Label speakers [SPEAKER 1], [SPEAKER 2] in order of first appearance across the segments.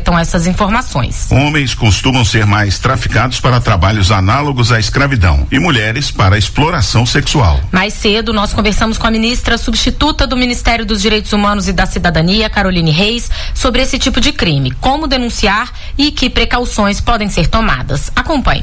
[SPEAKER 1] coletam essas informações.
[SPEAKER 2] Homens costumam ser mais traficados para trabalhos análogos à escravidão e mulheres para exploração sexual.
[SPEAKER 1] Mais cedo, nós conversamos com a ministra substituta do Ministério dos Direitos Humanos e da Cidadania, Caroline Reis, sobre esse tipo de crime, como denunciar e que precauções podem ser tomadas. Acompanhe.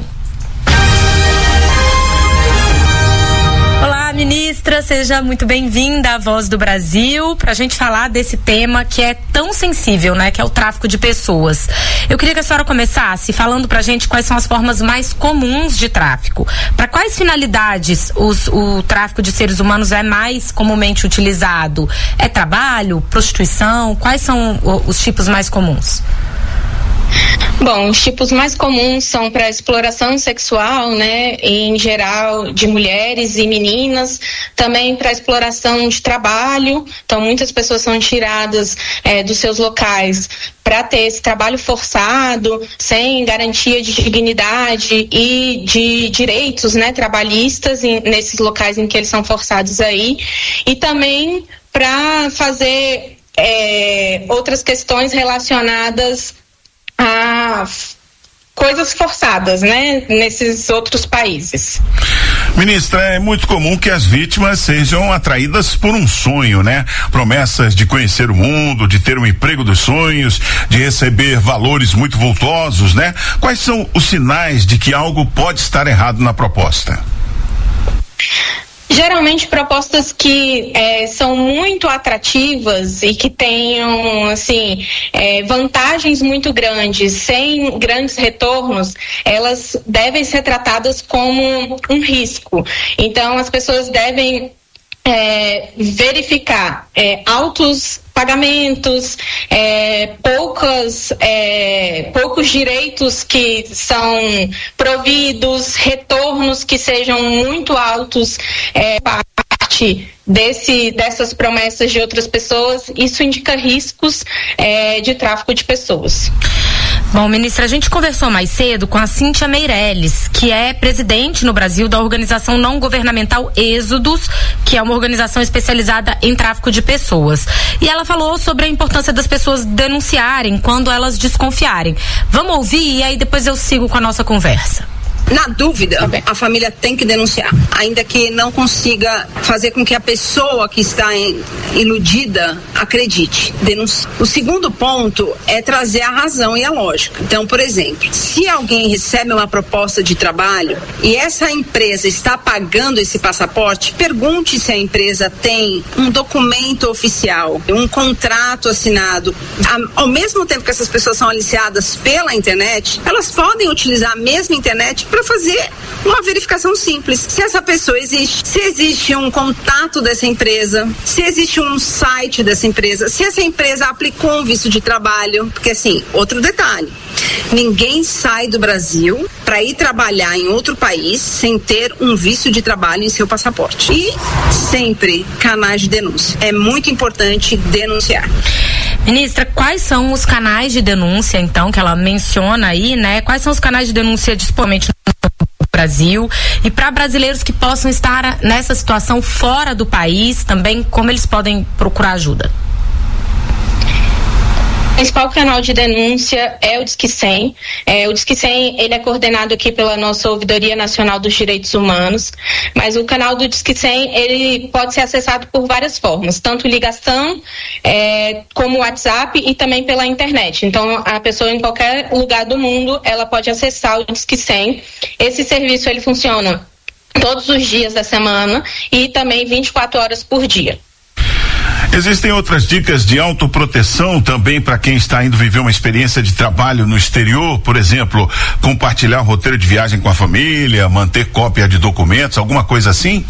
[SPEAKER 1] Olá, ministra, seja muito bem-vinda à Voz do Brasil, para a gente falar desse tema que é tão sensível, né, que é o tráfico de pessoas. Eu queria que a senhora começasse falando para a gente quais são as formas mais comuns de tráfico. Para quais finalidades o tráfico de seres humanos é mais comumente utilizado? É trabalho, prostituição? Quais são os tipos mais comuns?
[SPEAKER 3] Bom, os tipos mais comuns são para exploração sexual, né, em geral de mulheres e meninas, também para exploração de trabalho. Então, muitas pessoas são tiradas dos seus locais para ter esse trabalho forçado, sem garantia de dignidade e de direitos, né, trabalhistas nesses locais em que eles são forçados aí, e também para fazer outras questões relacionadas a coisas forçadas, né, nesses outros países.
[SPEAKER 2] Ministra, é muito comum que as vítimas sejam atraídas por um sonho, né? Promessas de conhecer o mundo, de ter um emprego dos sonhos, de receber valores muito vultosos, né? Quais são os sinais de que algo pode estar errado na proposta?
[SPEAKER 3] Geralmente propostas que são muito atrativas e que tenham, assim, vantagens muito grandes, sem grandes retornos, elas devem ser tratadas como um risco. Então, as pessoas devem verificar altos pagamentos, poucos direitos que são providos, retornos que sejam muito altos, parte dessas promessas de outras pessoas. Isso indica riscos de tráfico de pessoas.
[SPEAKER 1] Bom, ministra, a gente conversou mais cedo com a Cíntia Meirelles, que é presidente no Brasil da organização não governamental Êxodos, que é uma organização especializada em tráfico de pessoas. E ela falou sobre a importância das pessoas denunciarem quando elas desconfiarem. Vamos ouvir e aí depois eu sigo com a nossa conversa.
[SPEAKER 4] Na dúvida, a família tem que denunciar, ainda que não consiga fazer com que a pessoa que está iludida acredite. Denuncie. O segundo ponto é trazer a razão e a lógica. Então, por exemplo, se alguém recebe uma proposta de trabalho e essa empresa está pagando esse passaporte, pergunte se a empresa tem um documento oficial, um contrato assinado. Ao mesmo tempo que essas pessoas são aliciadas pela internet, elas podem utilizar a mesma internet para fazer uma verificação simples. Se essa pessoa existe, se existe um contato dessa empresa, se existe um site dessa empresa, se essa empresa aplicou um visto de trabalho, porque assim, outro detalhe, ninguém sai do Brasil para ir trabalhar em outro país sem ter um visto de trabalho em seu passaporte. E sempre canais de denúncia. É muito importante denunciar.
[SPEAKER 1] Ministra, quais são os canais de denúncia, então, que ela menciona aí, né? Quais são os canais de denúncia disponíveis no Brasil? E para brasileiros que possam estar nessa situação fora do país, também, como eles podem procurar ajuda?
[SPEAKER 3] O principal canal de denúncia é o Disque 100. O Disque 100, ele é coordenado aqui pela nossa Ouvidoria Nacional dos Direitos Humanos, mas o canal do Disque 100, ele pode ser acessado por várias formas, tanto ligação, como WhatsApp e também pela internet. Então, a pessoa em qualquer lugar do mundo, ela pode acessar o Disque 100. Esse serviço, ele funciona todos os dias da semana e também 24 horas por dia.
[SPEAKER 2] Existem outras dicas de autoproteção também para quem está indo viver uma experiência de trabalho no exterior, por exemplo, compartilhar o roteiro de viagem com a família, manter cópia de documentos, alguma coisa assim?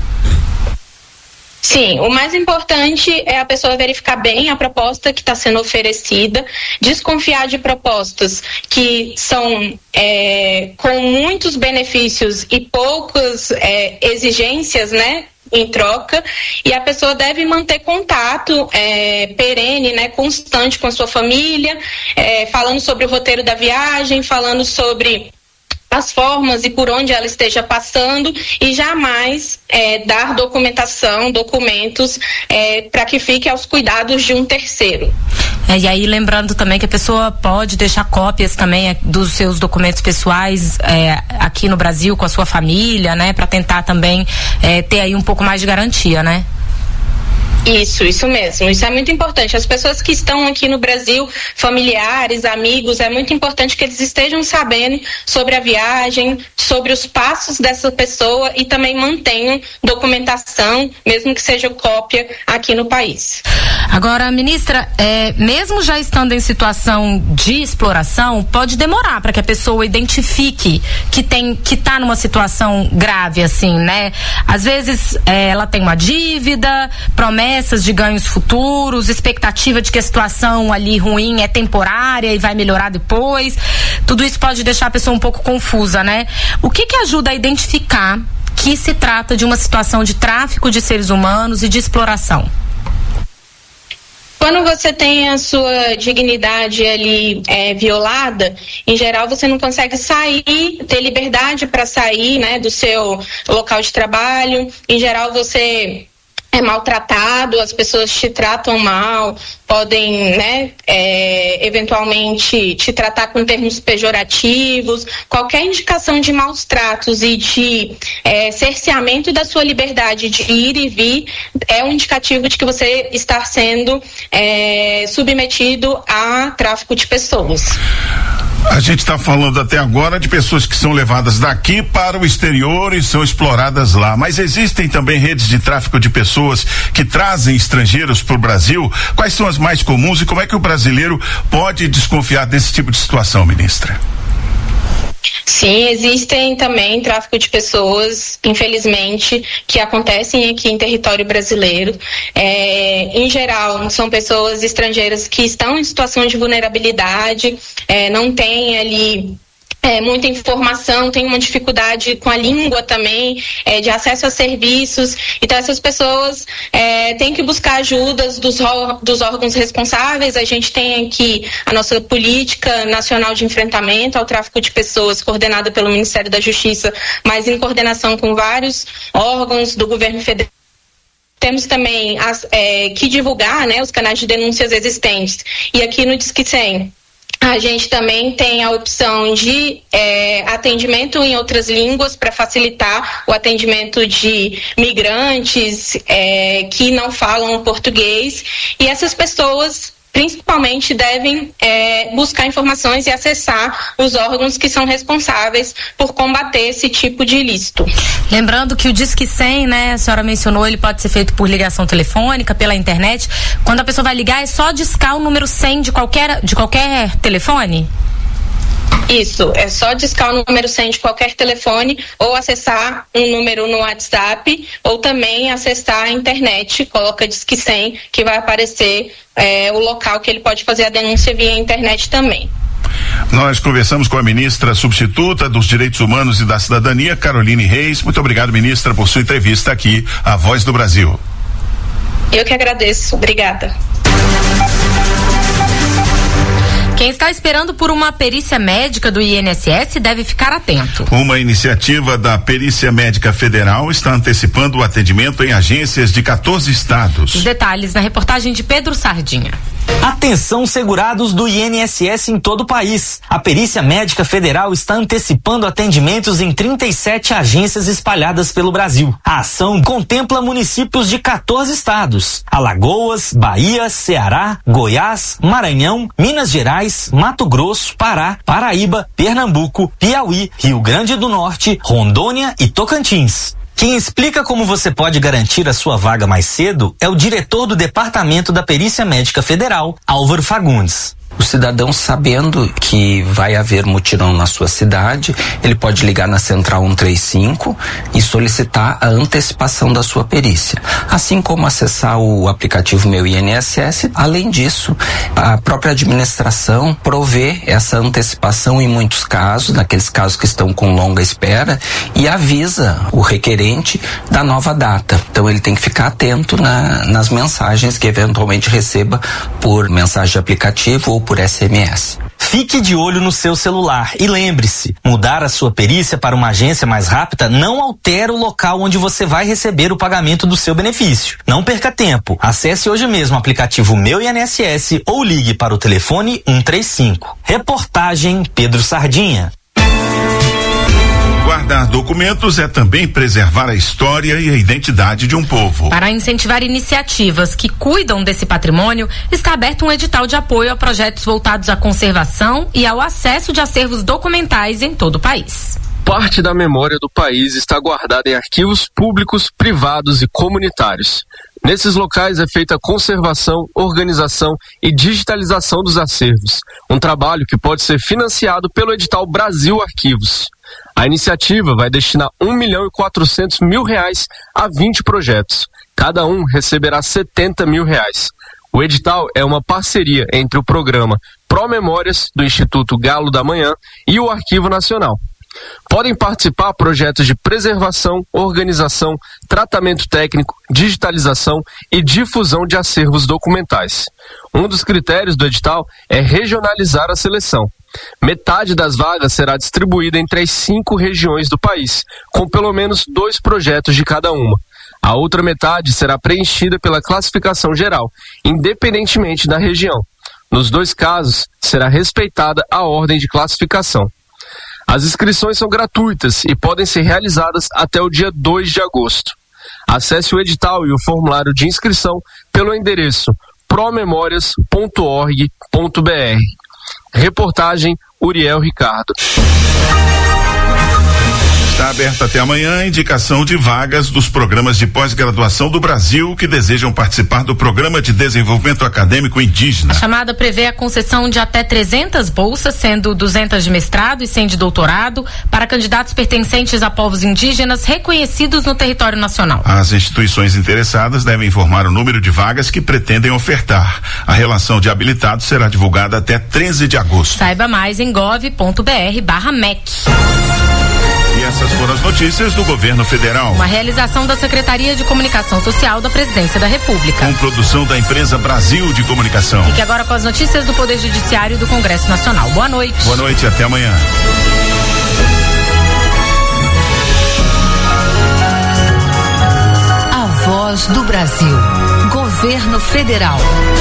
[SPEAKER 3] Sim, o mais importante é a pessoa verificar bem a proposta que está sendo oferecida, desconfiar de propostas que são com muitos benefícios e poucas exigências, né? Em troca, e a pessoa deve manter contato perene, né, constante com a sua família, falando sobre o roteiro da viagem, falando sobre as formas e por onde ela esteja passando, e jamais dar documentos para que fique aos cuidados de um terceiro.
[SPEAKER 1] E aí, lembrando também que a pessoa pode deixar cópias também dos seus documentos pessoais aqui no Brasil com a sua família, né? Para tentar também ter aí um pouco mais de garantia, né?
[SPEAKER 3] Isso mesmo. Isso é muito importante. As pessoas que estão aqui no Brasil, familiares, amigos, é muito importante que eles estejam sabendo sobre a viagem, sobre os passos dessa pessoa e também mantenham documentação, mesmo que seja cópia, aqui no país.
[SPEAKER 1] Agora, ministra, mesmo já estando em situação de exploração, pode demorar para que a pessoa identifique que está numa situação grave, assim, né? Às vezes ela tem uma dívida, promessas de ganhos futuros, expectativa de que a situação ali ruim é temporária e vai melhorar depois. Tudo isso pode deixar a pessoa um pouco confusa, né? O que ajuda a identificar que se trata de uma situação de tráfico de seres humanos e de exploração?
[SPEAKER 3] Quando você tem a sua dignidade ali violada, em geral você não consegue sair, ter liberdade para sair, né, do seu local de trabalho. Em geral você é maltratado, as pessoas te tratam mal, podem, né, eventualmente te tratar com termos pejorativos. Qualquer indicação de maus tratos e de cerceamento da sua liberdade de ir e vir é um indicativo de que você está sendo submetido a tráfico de pessoas.
[SPEAKER 2] A gente está falando até agora de pessoas que são levadas daqui para o exterior e são exploradas lá, mas existem também redes de tráfico de pessoas que trazem estrangeiros para o Brasil. Quais são as mais comuns e como é que o brasileiro pode desconfiar desse tipo de situação, ministra?
[SPEAKER 3] Sim, existem também tráfico de pessoas, infelizmente, que acontecem aqui em território brasileiro. Em geral, são pessoas estrangeiras que estão em situação de vulnerabilidade, não têm ali muita informação, tem uma dificuldade com a língua também, de acesso a serviços. Então essas pessoas têm que buscar ajudas dos órgãos responsáveis. A gente tem aqui a nossa política nacional de enfrentamento ao tráfico de pessoas, coordenada pelo Ministério da Justiça, mas em coordenação com vários órgãos do governo federal. Temos também que divulgar, né, os canais de denúncias existentes. E aqui no Disque 100, a gente também tem a opção de atendimento em outras línguas para facilitar o atendimento de migrantes que não falam português. E essas pessoas principalmente devem buscar informações e acessar os órgãos que são responsáveis por combater esse tipo de ilícito.
[SPEAKER 1] Lembrando que o Disque 100, né, a senhora mencionou, ele pode ser feito por ligação telefônica, pela internet. Quando a pessoa vai ligar, é só discar o número 100 de qualquer telefone?
[SPEAKER 3] Isso, é só discar o número 100 de qualquer telefone ou acessar um número no WhatsApp ou também acessar a internet, coloca Disque 100 que vai aparecer o local que ele pode fazer a denúncia via internet também.
[SPEAKER 2] Nós conversamos com a ministra substituta dos Direitos Humanos e da Cidadania, Caroline Reis. Muito obrigado, ministra, por sua entrevista aqui, à Voz do Brasil.
[SPEAKER 3] Eu que agradeço, obrigada.
[SPEAKER 1] Quem está esperando por uma perícia médica do INSS deve ficar atento.
[SPEAKER 2] Uma iniciativa da Perícia Médica Federal está antecipando o atendimento em agências de 14 estados.
[SPEAKER 1] Os detalhes na reportagem de Pedro Sardinha.
[SPEAKER 5] Atenção, segurados do INSS em todo o país. A Perícia Médica Federal está antecipando atendimentos em 37 agências espalhadas pelo Brasil. A ação contempla municípios de 14 estados: Alagoas, Bahia, Ceará, Goiás, Maranhão, Minas Gerais, Mato Grosso, Pará, Paraíba, Pernambuco, Piauí, Rio Grande do Norte, Rondônia e Tocantins. Quem explica como você pode garantir a sua vaga mais cedo é o diretor do Departamento da Perícia Médica Federal, Álvaro Fagundes.
[SPEAKER 6] O cidadão, sabendo que vai haver mutirão na sua cidade, ele pode ligar na Central 135 e solicitar a antecipação da sua perícia. Assim como acessar o aplicativo Meu INSS. Além disso, a própria administração provê essa antecipação em muitos casos, naqueles casos que estão com longa espera, e avisa o requerente da nova data. Então ele tem que ficar atento nas mensagens que eventualmente receba por mensagem de aplicativo ou por SMS.
[SPEAKER 5] Fique de olho no seu celular e lembre-se, mudar a sua perícia para uma agência mais rápida não altera o local onde você vai receber o pagamento do seu benefício. Não perca tempo. Acesse hoje mesmo o aplicativo Meu INSS ou ligue para o telefone 135. Reportagem Pedro Sardinha.
[SPEAKER 2] Guardar documentos é também preservar a história e a identidade de um povo.
[SPEAKER 1] Para incentivar iniciativas que cuidam desse patrimônio, está aberto um edital de apoio a projetos voltados à conservação e ao acesso de acervos documentais em todo o país.
[SPEAKER 7] Parte da memória do país está guardada em arquivos públicos, privados e comunitários. Nesses locais é feita a conservação, organização e digitalização dos acervos, um trabalho que pode ser financiado pelo edital Brasil Arquivos. A iniciativa vai destinar R$1.400.000 a 20 projetos. Cada um receberá R$70.000. O edital é uma parceria entre o programa Pró-Memórias do Instituto Galo da Manhã e o Arquivo Nacional. Podem participar projetos de preservação, organização, tratamento técnico, digitalização e difusão de acervos documentais. Um dos critérios do edital é regionalizar a seleção. Metade das vagas será distribuída entre as 5 regiões do país, com pelo menos 2 projetos de cada uma. A outra metade será preenchida pela classificação geral, independentemente da região. Nos 2 casos, será respeitada a ordem de classificação. As inscrições são gratuitas e podem ser realizadas até o dia 2 de agosto. Acesse o edital e o formulário de inscrição pelo endereço promemorias.org.br. Reportagem Uriel Ricardo.
[SPEAKER 2] Está aberta até amanhã a indicação de vagas dos programas de pós-graduação do Brasil que desejam participar do Programa de Desenvolvimento Acadêmico Indígena.
[SPEAKER 1] A chamada prevê a concessão de até 300 bolsas, sendo 200 de mestrado e 100 de doutorado, para candidatos pertencentes a povos indígenas reconhecidos no território nacional.
[SPEAKER 2] As instituições interessadas devem informar o número de vagas que pretendem ofertar. A relação de habilitados será divulgada até 13 de agosto.
[SPEAKER 1] Saiba mais em gov.br/MEC.
[SPEAKER 2] E essas foram as notícias do governo federal.
[SPEAKER 1] Uma realização da Secretaria de Comunicação Social da Presidência da República.
[SPEAKER 2] Com produção da empresa Brasil de Comunicação.
[SPEAKER 1] Fique agora com as notícias do Poder Judiciário e do Congresso Nacional. Boa noite.
[SPEAKER 2] Boa noite e até amanhã.
[SPEAKER 8] A Voz do Brasil. Governo Federal.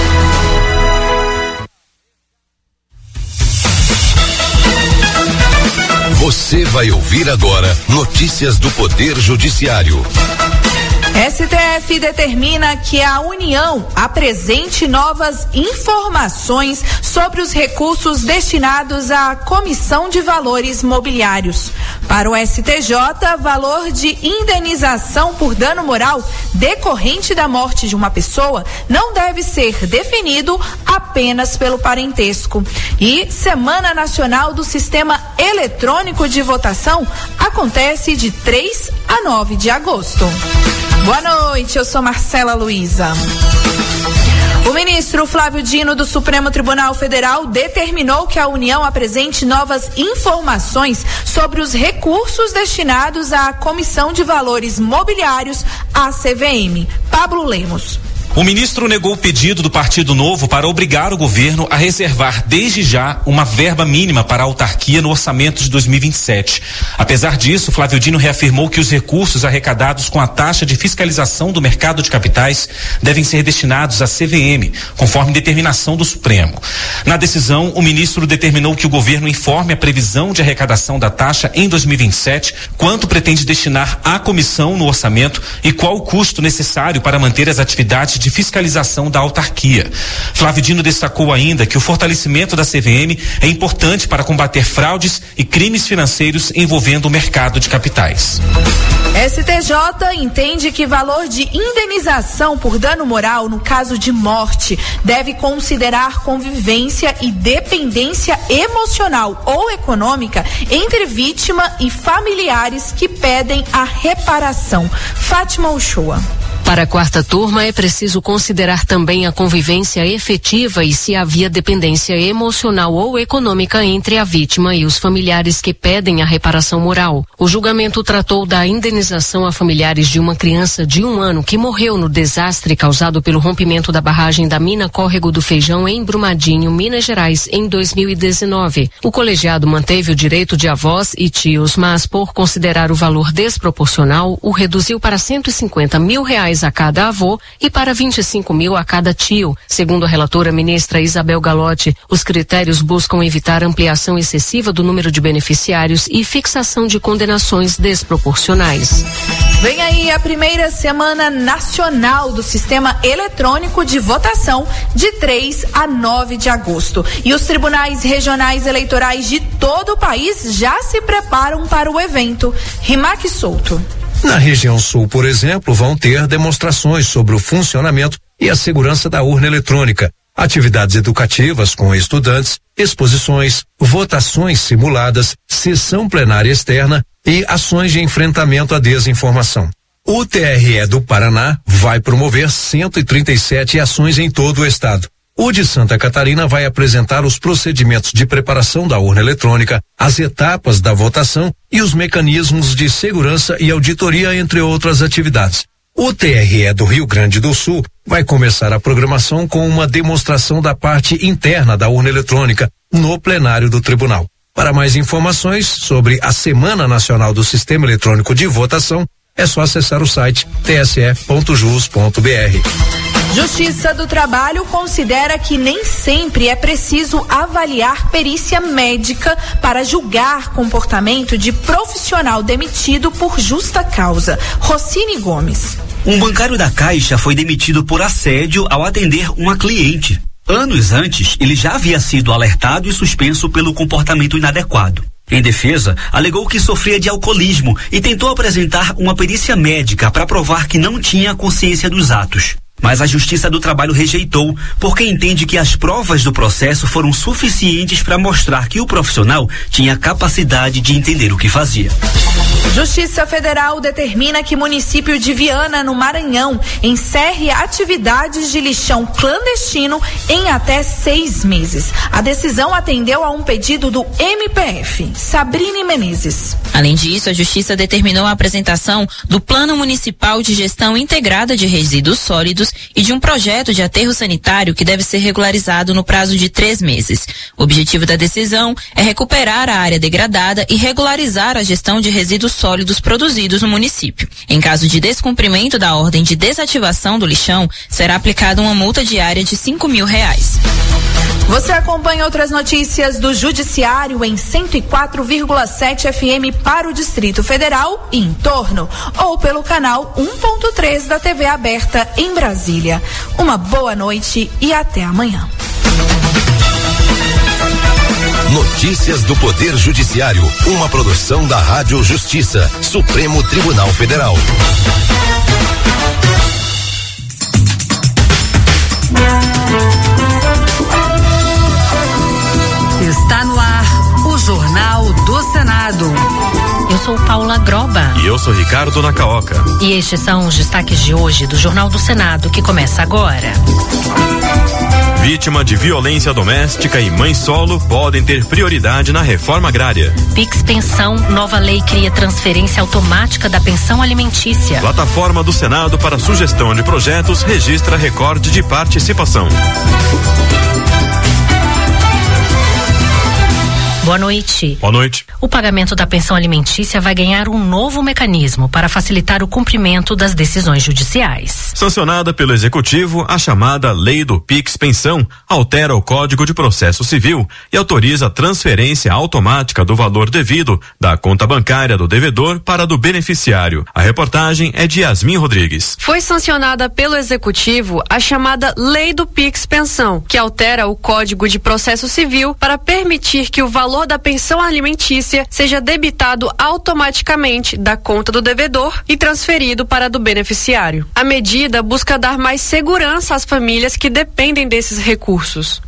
[SPEAKER 9] Você vai ouvir agora notícias do Poder Judiciário.
[SPEAKER 10] STF determina que a União apresente novas informações sobre os recursos destinados à Comissão de Valores Mobiliários. Para o STJ, valor de indenização por dano moral decorrente da morte de uma pessoa não deve ser definido apenas pelo parentesco. E Semana Nacional do Sistema Eletrônico de Votação acontece de 3 a 9 de agosto. Boa noite, eu sou Marcela Luiza. O ministro Flávio Dino do Supremo Tribunal Federal determinou que a União apresente novas informações sobre os recursos destinados à Comissão de Valores Mobiliários, a CVM. Pablo Lemos.
[SPEAKER 11] O ministro negou o pedido do Partido Novo para obrigar o governo a reservar desde já uma verba mínima para a autarquia no orçamento de 2027. Apesar disso, Flávio Dino reafirmou que os recursos arrecadados com a taxa de fiscalização do mercado de capitais devem ser destinados à CVM, conforme determinação do Supremo. Na decisão, o ministro determinou que o governo informe a previsão de arrecadação da taxa em 2027, quanto pretende destinar à comissão no orçamento e qual o custo necessário para manter as atividades de fiscalização da autarquia. Flávio Dino destacou ainda que o fortalecimento da CVM é importante para combater fraudes e crimes financeiros envolvendo o mercado de capitais.
[SPEAKER 10] STJ entende que valor de indenização por dano moral no caso de morte deve considerar convivência e dependência emocional ou econômica entre vítima e familiares que pedem a reparação. Fátima Uchoa.
[SPEAKER 12] Para a quarta turma, é preciso considerar também a convivência efetiva e se havia dependência emocional ou econômica entre a vítima e os familiares que pedem a reparação moral. O julgamento tratou da indenização a familiares de uma criança de 1 ano que morreu no desastre causado pelo rompimento da barragem da mina Córrego do Feijão em Brumadinho, Minas Gerais, em 2019. O colegiado manteve o direito de avós e tios, mas por considerar o valor desproporcional, o reduziu para R$150 mil a cada avô e para 25 mil a cada tio. Segundo a relatora ministra Isabel Galotti, os critérios buscam evitar ampliação excessiva do número de beneficiários e fixação de condenações desproporcionais.
[SPEAKER 10] Vem aí a primeira semana nacional do Sistema Eletrônico de Votação, de 3 a 9 de agosto. E os tribunais regionais eleitorais de todo o país já se preparam para o evento. Rimac Souto.
[SPEAKER 13] Na região sul, por exemplo, vão ter demonstrações sobre o funcionamento e a segurança da urna eletrônica, atividades educativas com estudantes, exposições, votações simuladas, sessão plenária externa e ações de enfrentamento à desinformação. O TRE do Paraná vai promover 137 ações em todo o estado. O de Santa Catarina vai apresentar os procedimentos de preparação da urna eletrônica, as etapas da votação e os mecanismos de segurança e auditoria, entre outras atividades. O TRE do Rio Grande do Sul vai começar a programação com uma demonstração da parte interna da urna eletrônica no plenário do tribunal. Para mais informações sobre a Semana Nacional do Sistema Eletrônico de Votação, é só acessar o site tse.jus.br.
[SPEAKER 10] Justiça do Trabalho considera que nem sempre é preciso avaliar perícia médica para julgar comportamento de profissional demitido por justa causa. Rocine Gomes.
[SPEAKER 14] Um bancário da Caixa foi demitido por assédio ao atender uma cliente. Anos antes, ele já havia sido alertado e suspenso pelo comportamento inadequado. Em defesa, alegou que sofria de alcoolismo e tentou apresentar uma perícia médica para provar que não tinha consciência dos atos. Mas a Justiça do Trabalho rejeitou, porque entende que as provas do processo foram suficientes para mostrar que o profissional tinha capacidade de entender o que fazia.
[SPEAKER 10] Justiça Federal determina que município de Viana, no Maranhão, encerre atividades de lixão clandestino em até 6 meses. A decisão atendeu a um pedido do MPF. Sabrine Menezes.
[SPEAKER 15] Além disso, a Justiça determinou a apresentação do Plano Municipal de Gestão Integrada de Resíduos Sólidos e de um projeto de aterro sanitário que deve ser regularizado no prazo de 3 meses. O objetivo da decisão é recuperar a área degradada e regularizar a gestão de resíduos sólidos produzidos no município. Em caso de descumprimento da ordem de desativação do lixão, será aplicada uma multa diária de R$5 mil.
[SPEAKER 10] Você acompanha outras notícias do Judiciário em 104,7 FM para o Distrito Federal e em torno, ou pelo canal 1.3 da TV aberta em Brasília. Uma boa noite e até amanhã.
[SPEAKER 9] Notícias do Poder Judiciário, uma produção da Rádio Justiça, Supremo Tribunal Federal.
[SPEAKER 8] Está no ar o Jornal do Senado.
[SPEAKER 1] Eu sou Paula Groba.
[SPEAKER 16] E eu sou Ricardo Nacaoca.
[SPEAKER 1] E estes são os destaques de hoje do Jornal do Senado, que começa agora.
[SPEAKER 16] Vítima de violência doméstica e mãe solo podem ter prioridade na reforma agrária.
[SPEAKER 1] Pix Pensão, nova lei cria transferência automática da pensão alimentícia.
[SPEAKER 16] Plataforma do Senado para sugestão de projetos registra recorde de participação.
[SPEAKER 1] Boa noite.
[SPEAKER 16] Boa noite.
[SPEAKER 1] O pagamento da pensão alimentícia vai ganhar um novo mecanismo para facilitar o cumprimento das decisões judiciais.
[SPEAKER 16] Sancionada pelo Executivo, a chamada Lei do Pix Pensão altera o Código de Processo Civil e autoriza a transferência automática do valor devido da conta bancária do devedor para a do beneficiário. A reportagem é de Yasmin Rodrigues.
[SPEAKER 17] Foi sancionada pelo Executivo a chamada Lei do Pix Pensão, que altera o Código de Processo Civil para permitir que o valor da pensão alimentícia seja debitado automaticamente da conta do devedor e transferido para a do beneficiário. A medida busca dar mais segurança às famílias que dependem desses recursos.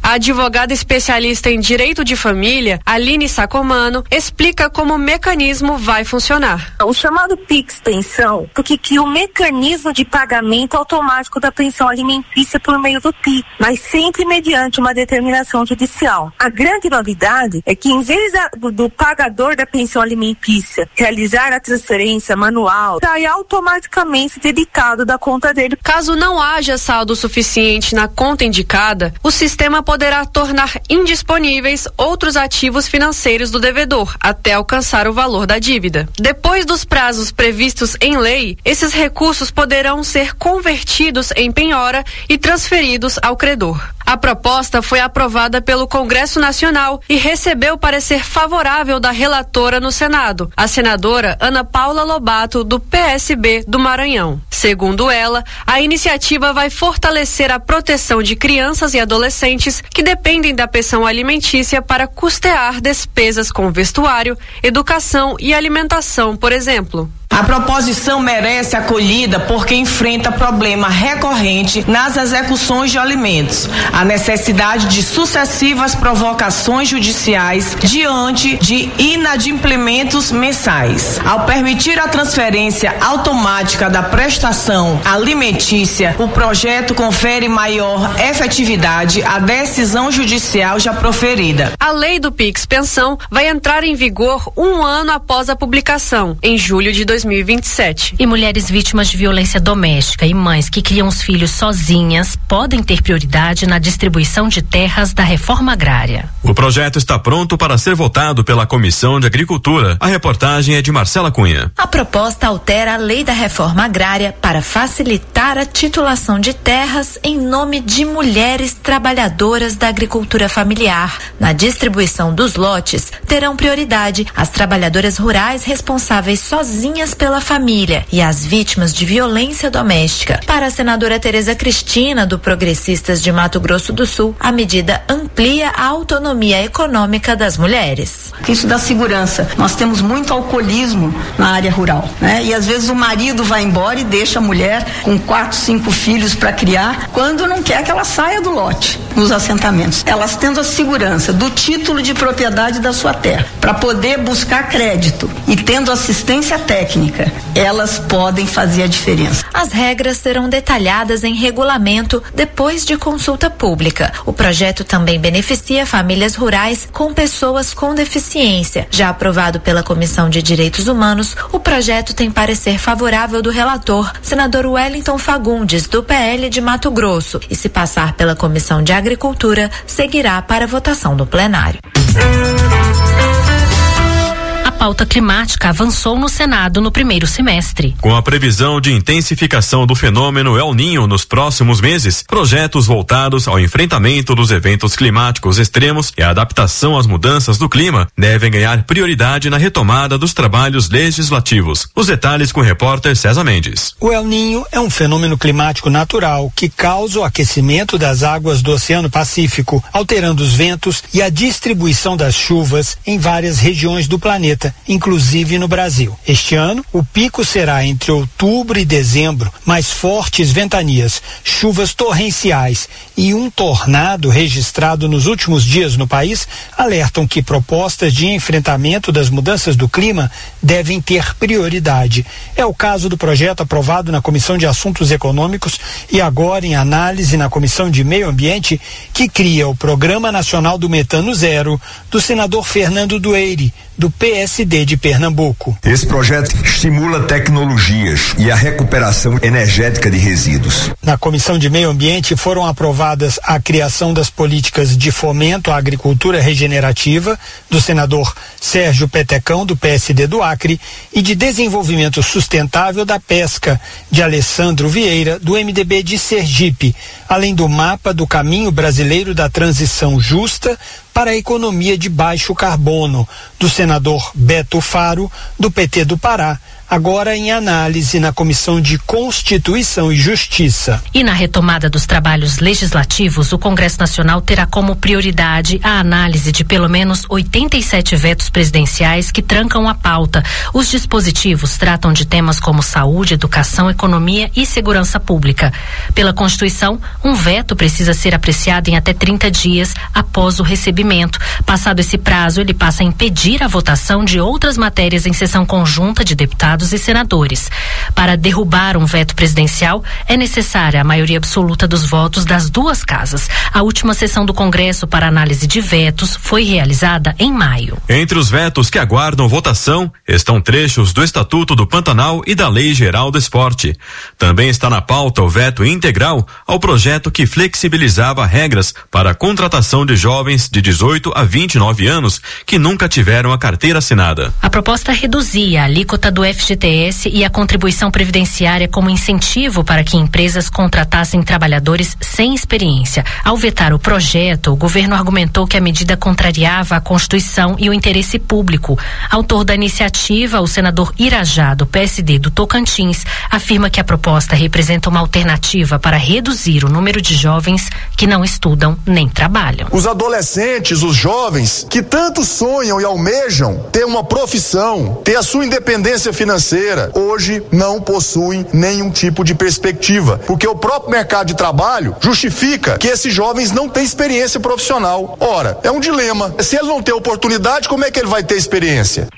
[SPEAKER 17] A advogada especialista em direito de família, Aline Sacomano, explica como o mecanismo vai funcionar.
[SPEAKER 18] O chamado PIX Pensão, porque que o mecanismo de pagamento automático da pensão alimentícia por meio do PIX, mas sempre mediante uma determinação judicial. A grande novidade é que em vez do pagador da pensão alimentícia realizar a transferência manual, sai automaticamente debitado da conta dele.
[SPEAKER 17] Caso não haja saldo suficiente na conta indicada, o sistema poderá tornar indisponíveis outros ativos financeiros do devedor até alcançar o valor da dívida. Depois dos prazos previstos em lei, esses recursos poderão ser convertidos em penhora e transferidos ao credor. A proposta foi aprovada pelo Congresso Nacional e recebeu parecer favorável da relatora no Senado, a senadora Ana Paula Lobato, do PSB do Maranhão. Segundo ela, a iniciativa vai fortalecer a proteção de crianças e adolescentes que dependem da pensão alimentícia para custear despesas com vestuário, educação e alimentação, por exemplo.
[SPEAKER 19] A proposição merece acolhida porque enfrenta problema recorrente nas execuções de alimentos, a necessidade de sucessivas provocações judiciais diante de inadimplementos mensais. Ao permitir a transferência automática da prestação alimentícia, o projeto confere maior efetividade à decisão judicial já proferida.
[SPEAKER 17] A lei do PIX Pensão vai entrar em vigor 1 ano após a publicação, em julho de 2027.
[SPEAKER 1] E mulheres vítimas de violência doméstica e mães que criam os filhos sozinhas podem ter prioridade na distribuição de terras da reforma agrária.
[SPEAKER 16] O projeto está pronto para ser votado pela Comissão de Agricultura. A reportagem é de Marcela Cunha.
[SPEAKER 20] A proposta altera a lei da reforma agrária para facilitar a titulação de terras em nome de mulheres trabalhadoras da agricultura familiar. Na distribuição dos lotes, terão prioridade as trabalhadoras rurais responsáveis sozinhas pela família e as vítimas de violência doméstica. Para a senadora Tereza Cristina, do Progressistas de Mato Grosso do Sul, a medida amplia a autonomia econômica das mulheres.
[SPEAKER 21] Isso dá segurança. Nós temos muito alcoolismo na área rural, né? E às vezes o marido vai embora e deixa a mulher com 4, 5 filhos para criar, quando não quer que ela saia do lote nos assentamentos. Elas tendo a segurança do título de propriedade da sua terra, para poder buscar crédito e tendo assistência técnica, elas podem fazer a diferença.
[SPEAKER 20] As regras serão detalhadas em regulamento depois de consulta pública. O projeto também beneficia famílias rurais com pessoas com deficiência. Já aprovado pela Comissão de Direitos Humanos, o projeto tem parecer favorável do relator, senador Wellington Fagundes, do PL de Mato Grosso, e se passar pela Comissão de Agricultura, seguirá para votação no plenário.
[SPEAKER 1] A pauta climática avançou no Senado no primeiro semestre.
[SPEAKER 16] Com a previsão de intensificação do fenômeno El Niño nos próximos meses, projetos voltados ao enfrentamento dos eventos climáticos extremos e a adaptação às mudanças do clima devem ganhar prioridade na retomada dos trabalhos legislativos. Os detalhes com o repórter César Mendes.
[SPEAKER 22] O El Niño é um fenômeno climático natural que causa o aquecimento das águas do Oceano Pacífico, alterando os ventos e a distribuição das chuvas em várias regiões do planeta, inclusive no Brasil. Este ano, o pico será entre outubro e dezembro, mais fortes ventanias, chuvas torrenciais e um tornado registrado nos últimos dias no país alertam que propostas de enfrentamento das mudanças do clima devem ter prioridade. É o caso do projeto aprovado na Comissão de Assuntos Econômicos e agora em análise na Comissão de Meio Ambiente, que cria o Programa Nacional do Metano Zero, do senador Fernando Dueire, do PSD de Pernambuco.
[SPEAKER 23] Esse projeto estimula tecnologias e a recuperação energética de resíduos.
[SPEAKER 22] Na Comissão de Meio Ambiente foram aprovadas a criação das políticas de fomento à agricultura regenerativa, do senador Sérgio Petecão, do PSD do Acre, e de desenvolvimento sustentável da pesca, de Alessandro Vieira, do MDB de Sergipe, além do mapa do caminho brasileiro da transição justa para a economia de baixo carbono, do senador Beto Faro, do PT do Pará, agora em análise na Comissão de Constituição e Justiça.
[SPEAKER 12] E na retomada dos trabalhos legislativos, o Congresso Nacional terá como prioridade a análise de pelo menos 87 vetos presidenciais que trancam a pauta. Os dispositivos tratam de temas como saúde, educação, economia e segurança pública. Pela Constituição, um veto precisa ser apreciado em até 30 dias após o recebimento. Passado esse prazo, ele passa a impedir a votação de outras matérias em sessão conjunta de deputados e senadores. Para derrubar um veto presidencial, é necessária a maioria absoluta dos votos das duas casas. A última sessão do Congresso para análise de vetos foi realizada em maio.
[SPEAKER 16] Entre os vetos que aguardam votação estão trechos do Estatuto do Pantanal e da Lei Geral do Esporte. Também está na pauta o veto integral ao projeto que flexibilizava regras para a contratação de jovens de 18 a 29 anos que nunca tiveram a carteira assinada.
[SPEAKER 12] A proposta reduzia a alíquota do FGTS e a contribuição previdenciária como incentivo para que empresas contratassem trabalhadores sem experiência. Ao vetar o projeto, o governo argumentou que a medida contrariava a Constituição e o interesse público. Autor da iniciativa, o senador Irajá, do PSD do Tocantins, afirma que a proposta representa uma alternativa para reduzir o número de jovens que não estudam nem trabalham.
[SPEAKER 3] Os adolescentes, os jovens que tanto sonham e almejam ter uma profissão, ter a sua independência financeira, hoje não possuem nenhum tipo de perspectiva, porque o próprio mercado de trabalho justifica que esses jovens não têm experiência profissional. Ora, é um dilema. Se ele não tem oportunidade, como é que ele vai ter experiência?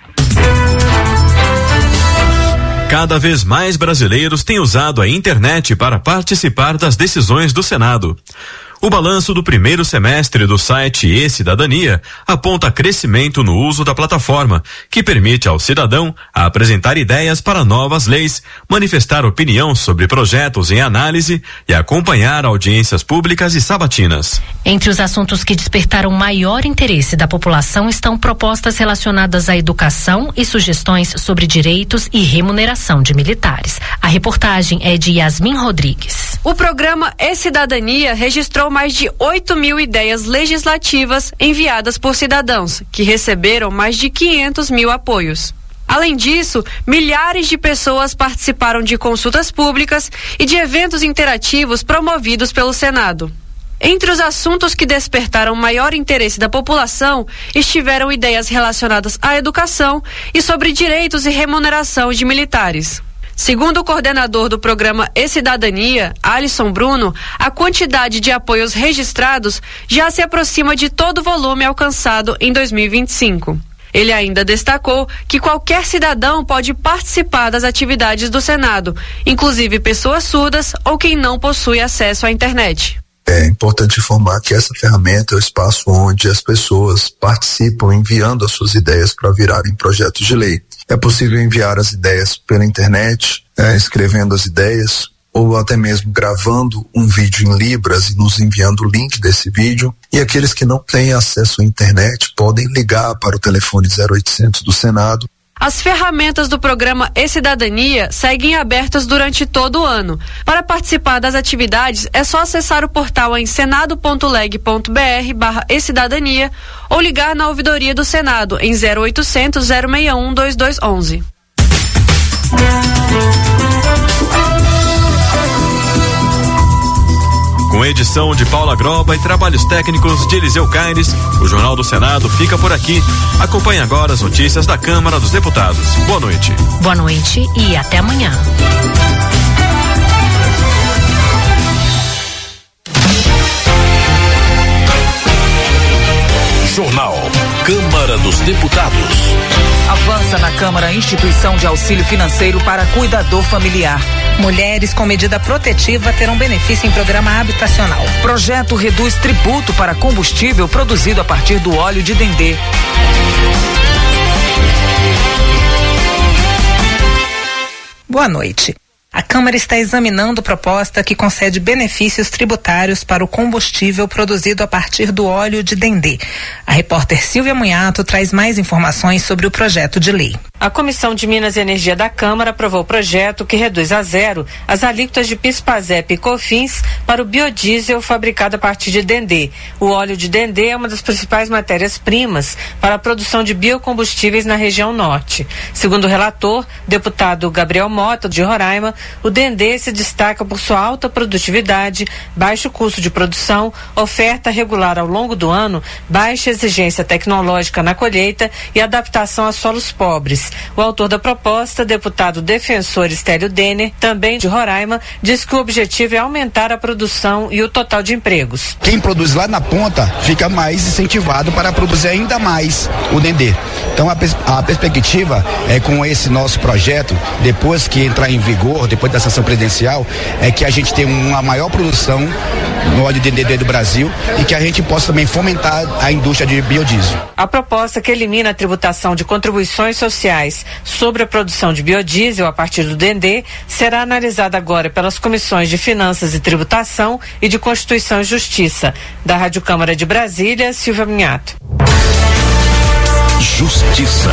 [SPEAKER 16] Cada vez mais brasileiros têm usado a internet para participar das decisões do Senado. O balanço do primeiro semestre do site e-Cidadania aponta crescimento no uso da plataforma, que permite ao cidadão apresentar ideias para novas leis, manifestar opinião sobre projetos em análise e acompanhar audiências públicas e sabatinas.
[SPEAKER 12] Entre os assuntos que despertaram maior interesse da população estão propostas relacionadas à educação e sugestões sobre direitos e remuneração de militares. A reportagem é de Yasmin Rodrigues.
[SPEAKER 17] O programa e-Cidadania registrou mais de 8.000 ideias legislativas enviadas por cidadãos, que receberam mais de 500 mil apoios. Além disso, milhares de pessoas participaram de consultas públicas e de eventos interativos promovidos pelo Senado. Entre os assuntos que despertaram maior interesse da população estiveram ideias relacionadas à educação e sobre direitos e remuneração de militares. Segundo o coordenador do programa e-Cidadania, Alisson Bruno, a quantidade de apoios registrados já se aproxima de todo o volume alcançado em 2025. Ele ainda destacou que qualquer cidadão pode participar das atividades do Senado, inclusive pessoas surdas ou quem não possui acesso à internet.
[SPEAKER 4] É importante informar que essa ferramenta é o espaço onde as pessoas participam enviando as suas ideias para virarem projetos de lei. É possível enviar as ideias pela internet, escrevendo as ideias, ou até mesmo gravando um vídeo em Libras e nos enviando o link desse vídeo. E aqueles que não têm acesso à internet podem ligar para o telefone 0800 do Senado.
[SPEAKER 17] As ferramentas do programa e-Cidadania seguem abertas durante todo o ano. Para participar das atividades, é só acessar o portal em senado.leg.br/e-Cidadania ou ligar na ouvidoria do Senado em 0800 061 2211.
[SPEAKER 16] Com edição de Paula Groba e trabalhos técnicos de Eliseu Caires, o Jornal do Senado fica por aqui. Acompanhe agora as notícias da Câmara dos Deputados. Boa noite.
[SPEAKER 12] Boa noite e até amanhã.
[SPEAKER 9] Jornal Câmara dos Deputados.
[SPEAKER 6] Avança na Câmara a instituição de auxílio financeiro para cuidador familiar.
[SPEAKER 24] Mulheres com medida protetiva terão benefício em programa habitacional.
[SPEAKER 6] Projeto reduz tributo para combustível produzido a partir do óleo de dendê.
[SPEAKER 24] Boa noite. A A Câmara está examinando proposta que concede benefícios tributários para o combustível produzido a partir do óleo de dendê. A repórter Silvia Munhato traz mais informações sobre o projeto de lei.
[SPEAKER 2] A Comissão de Minas e Energia da Câmara aprovou o projeto que reduz a zero as alíquotas de PIS/PASEP e COFINS para o biodiesel fabricado a partir de dendê. O óleo de dendê é uma das principais matérias-primas para a produção de biocombustíveis na região norte. Segundo o relator, deputado Gabriel Mota, de Roraima, o dendê se destaca por sua alta produtividade, baixo custo de produção, oferta regular ao longo do ano, baixa exigência tecnológica na colheita e adaptação a solos pobres. O autor da proposta, deputado defensor Estélio Denner, também de Roraima, diz que o objetivo é aumentar a produção e o total de empregos.
[SPEAKER 5] Quem produz lá na ponta fica mais incentivado para produzir ainda mais o dendê. Então a perspectiva é, com esse nosso projeto, depois que entrar em vigor, depois da sanção presidencial, é que a gente tenha uma maior produção no óleo de dendê do Brasil e que a gente possa também fomentar a indústria de biodiesel.
[SPEAKER 2] A proposta que elimina a tributação de contribuições sociais sobre a produção de biodiesel a partir do dendê será analisada agora pelas comissões de Finanças e Tributação e de Constituição e Justiça. Da Rádio Câmara de Brasília, Silvia Minhato.
[SPEAKER 9] Justiça.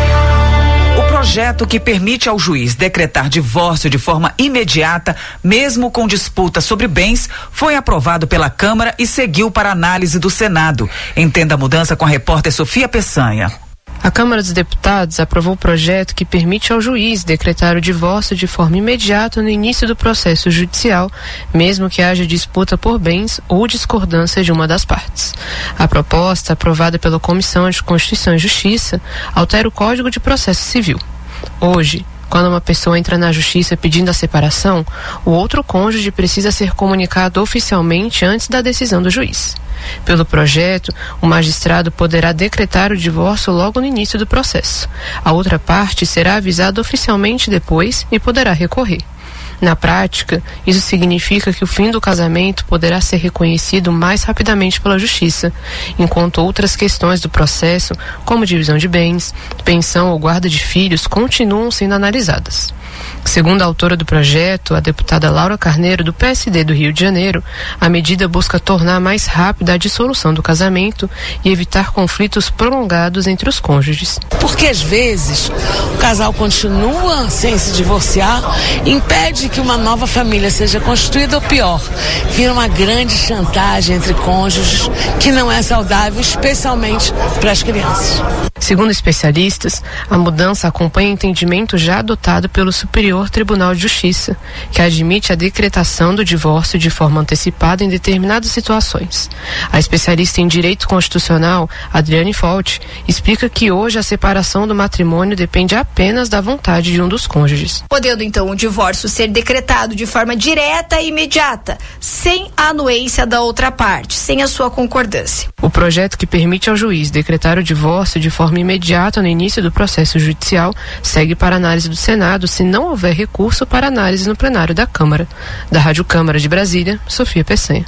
[SPEAKER 6] O projeto que permite ao juiz decretar divórcio de forma imediata, mesmo com disputa sobre bens, foi aprovado pela Câmara e seguiu para análise do Senado. Entenda a mudança com a repórter Sofia Peçanha.
[SPEAKER 12] A Câmara dos Deputados aprovou o projeto que permite ao juiz decretar o divórcio de forma imediata no início do processo judicial, mesmo que haja disputa por bens ou discordância de uma das partes. A proposta, aprovada pela Comissão de Constituição e Justiça, altera o Código de Processo Civil. Hoje, quando uma pessoa entra na justiça pedindo a separação, o outro cônjuge precisa ser comunicado oficialmente antes da decisão do juiz. Pelo projeto, o magistrado poderá decretar o divórcio logo no início do processo. A outra parte será avisada oficialmente depois e poderá recorrer. Na prática, isso significa que o fim do casamento poderá ser reconhecido mais rapidamente pela Justiça, enquanto outras questões do processo, como divisão de bens, pensão ou guarda de filhos, continuam sendo analisadas. Segundo a autora do projeto, a deputada Laura Carneiro, do PSD do Rio de Janeiro, a medida busca tornar mais rápida a dissolução do casamento e evitar conflitos prolongados entre os cônjuges.
[SPEAKER 7] Porque às vezes o casal continua sem se divorciar, impede que uma nova família seja constituída, ou pior, vira uma grande chantagem entre cônjuges que não é saudável, especialmente para as crianças.
[SPEAKER 12] Segundo especialistas, a mudança acompanha o entendimento já adotado pelo Superior Tribunal de Justiça, que admite a decretação do divórcio de forma antecipada em determinadas situações. A especialista em Direito Constitucional, Adriane Folt, explica que hoje a separação do matrimônio depende apenas da vontade de um dos cônjuges.
[SPEAKER 11] Podendo então o divórcio ser decretado de forma direta e imediata, sem a anuência da outra parte, sem a sua concordância.
[SPEAKER 12] O projeto que permite ao juiz decretar o divórcio de forma imediata no início do processo judicial segue para análise do Senado se não houver recurso para análise no plenário da Câmara. Da Rádio Câmara de Brasília, Sofia Peçanha.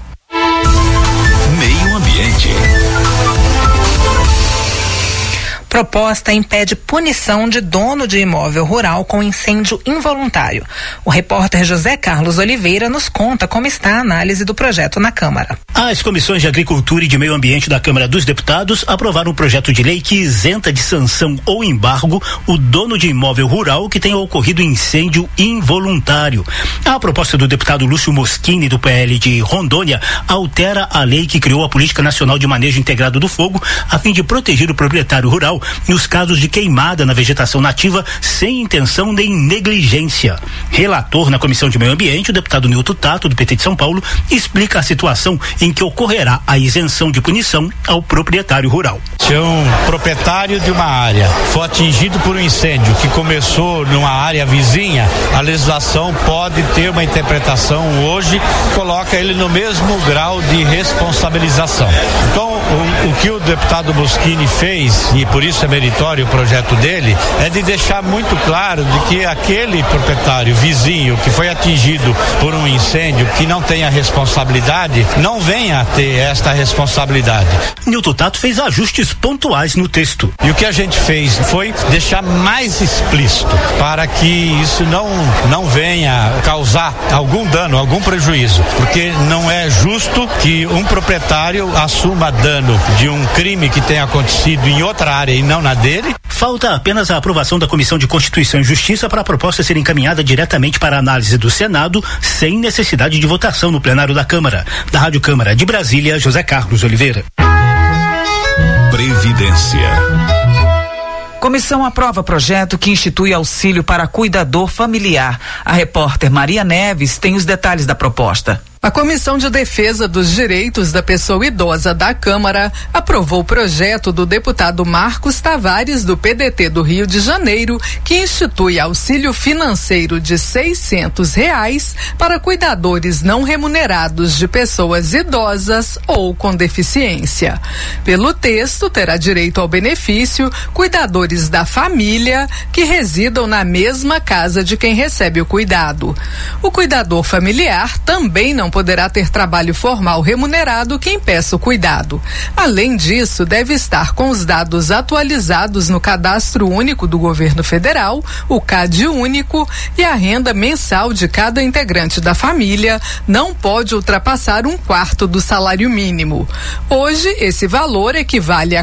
[SPEAKER 9] Meio Ambiente.
[SPEAKER 24] Proposta impede punição de dono de imóvel rural com incêndio involuntário. O repórter José Carlos Oliveira nos conta como está a análise do projeto na Câmara.
[SPEAKER 25] As comissões de Agricultura e de Meio Ambiente da Câmara dos Deputados aprovaram um projeto de lei que isenta de sanção ou embargo o dono de imóvel rural que tenha ocorrido incêndio involuntário. A proposta do deputado Lúcio Moschini, do PL de Rondônia, altera a lei que criou a Política Nacional de Manejo Integrado do Fogo a fim de proteger o proprietário rural nos casos de queimada na vegetação nativa sem intenção nem negligência. Relator na Comissão de Meio Ambiente, o deputado Nilton Tato, do PT de São Paulo, explica a situação em que ocorrerá a isenção de punição ao proprietário rural.
[SPEAKER 26] Se um proprietário de uma área for atingido por um incêndio que começou numa área vizinha, a legislação pode ter uma interpretação hoje que coloca ele no mesmo grau de responsabilização. Então, o que o deputado Boschini fez, e por isso é meritório o projeto dele, é de deixar muito claro de que aquele proprietário vizinho que foi atingido por um incêndio, que não tem a responsabilidade, não venha a ter esta responsabilidade.
[SPEAKER 25] Nilton Tato fez ajustes pontuais no texto.
[SPEAKER 26] E o que a gente fez foi deixar mais explícito para que isso não venha causar algum dano, algum prejuízo, porque não é justo que um proprietário assuma dano de um crime que tenha acontecido em outra área e não na dele.
[SPEAKER 25] Falta apenas a aprovação da Comissão de Constituição e Justiça para a proposta ser encaminhada diretamente para a análise do Senado, sem necessidade de votação no plenário da Câmara. Da Rádio Câmara de Brasília, José Carlos Oliveira.
[SPEAKER 9] Previdência.
[SPEAKER 6] Comissão aprova projeto que institui auxílio para cuidador familiar. A repórter Maria Neves tem os detalhes da proposta.
[SPEAKER 8] A Comissão de Defesa dos Direitos da Pessoa Idosa da Câmara aprovou o projeto do deputado Marcos Tavares, do PDT do Rio de Janeiro, que institui auxílio financeiro de R$600 para cuidadores não remunerados de pessoas idosas ou com deficiência. Pelo texto, terá direito ao benefício cuidadores da família que residam na mesma casa de quem recebe o cuidado. O cuidador familiar também não poderá ter trabalho formal remunerado quem peça o cuidado. Além disso, deve estar com os dados atualizados no Cadastro Único do Governo Federal, o CAD Único, e a renda mensal de cada integrante da família não pode ultrapassar 1/4 do salário mínimo. Hoje, esse valor equivale a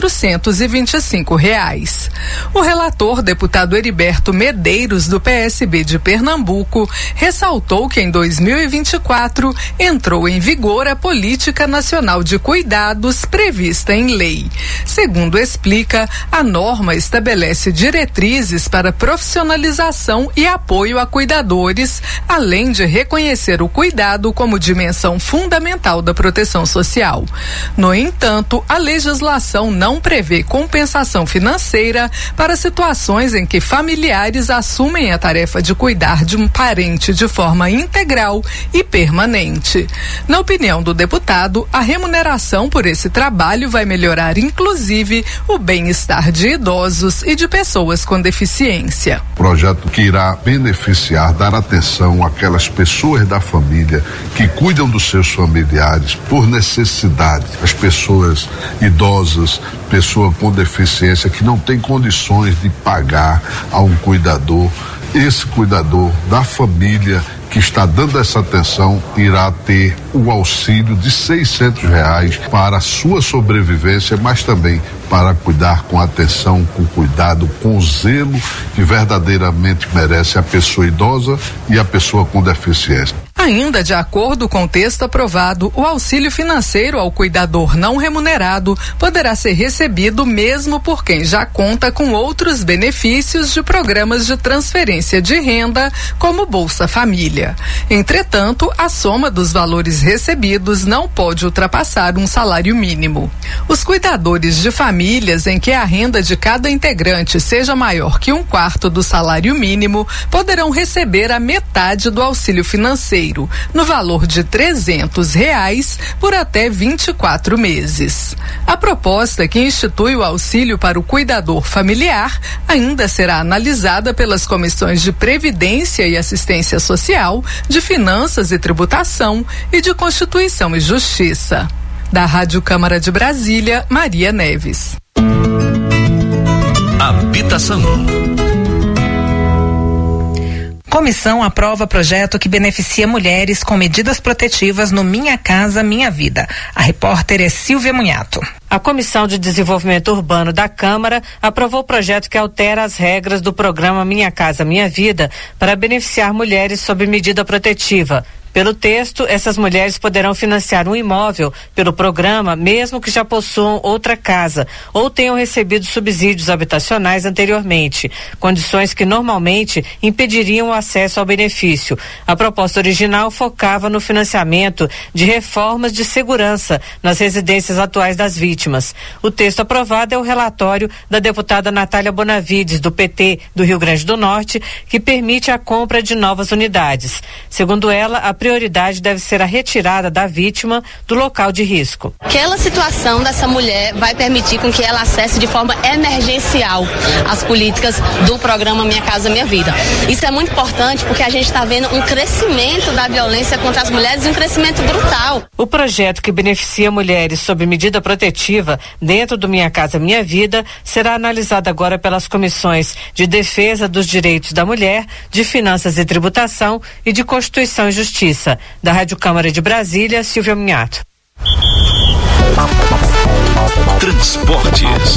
[SPEAKER 8] R$425. O relator, deputado Heriberto Medeiros, do PSB de Pernambuco, ressaltou que em 2024 entrou em vigor a Política Nacional de Cuidados prevista em lei. Segundo explica, a norma estabelece diretrizes para profissionalização e apoio a cuidadores, além de reconhecer o cuidado como dimensão fundamental da proteção social. No entanto, a legislação não prevê compensação financeira para situações em que familiares assumem a tarefa de cuidar de um parente de forma integral e permanente. Na opinião do deputado, a remuneração por esse trabalho vai melhorar, inclusive, o bem-estar de idosos e de pessoas com deficiência.
[SPEAKER 10] Projeto que irá beneficiar, dar atenção àquelas pessoas da família que cuidam dos seus familiares por necessidade, as pessoas idosas, pessoa com deficiência que não tem condições de pagar a um cuidador. Esse cuidador da família que está dando essa atenção irá ter o auxílio de R$600 para a sua sobrevivência, mas também para cuidar com atenção, com cuidado, com zelo que verdadeiramente merece a pessoa idosa e a pessoa com deficiência.
[SPEAKER 8] Ainda de acordo com o texto aprovado, o auxílio financeiro ao cuidador não remunerado poderá ser recebido mesmo por quem já conta com outros benefícios de programas de transferência de renda, como Bolsa Família. Entretanto, a soma dos valores recebidos não pode ultrapassar um salário mínimo. Os cuidadores de famílias em que a renda de cada integrante seja maior que 1/4 do salário mínimo poderão receber a metade do auxílio financeiro, no valor de R$300 por até 24 meses. A proposta que institui o auxílio para o cuidador familiar ainda será analisada pelas comissões de Previdência e Assistência Social, de Finanças e Tributação e de Constituição e Justiça. Da Rádio Câmara de Brasília, Maria Neves.
[SPEAKER 9] Habitação.
[SPEAKER 24] Comissão aprova projeto que beneficia mulheres com medidas protetivas no Minha Casa Minha Vida. A repórter é Silvia Munhato.
[SPEAKER 2] A Comissão de Desenvolvimento Urbano da Câmara aprovou o projeto que altera as regras do programa Minha Casa Minha Vida para beneficiar mulheres sob medida protetiva. Pelo texto, essas mulheres poderão financiar um imóvel pelo programa, mesmo que já possuam outra casa ou tenham recebido subsídios habitacionais anteriormente, condições que normalmente impediriam o acesso ao benefício. A proposta original focava no financiamento de reformas de segurança nas residências atuais das vítimas. O texto aprovado é o relatório da deputada Natália Bonavides, do PT do Rio Grande do Norte, que permite a compra de novas unidades. Segundo ela, a prioridade deve ser a retirada da vítima do local de risco.
[SPEAKER 13] Aquela situação dessa mulher vai permitir com que ela acesse de forma emergencial as políticas do programa Minha Casa Minha Vida. Isso é muito importante porque a gente está vendo um crescimento da violência contra as mulheres e um crescimento brutal.
[SPEAKER 2] O projeto que beneficia mulheres sob medida protetiva dentro do Minha Casa Minha Vida será analisado agora pelas comissões de Defesa dos Direitos da Mulher, de Finanças e Tributação e de Constituição e Justiça. Da Rádio Câmara de Brasília, Silvia Minhato.
[SPEAKER 9] Transportes.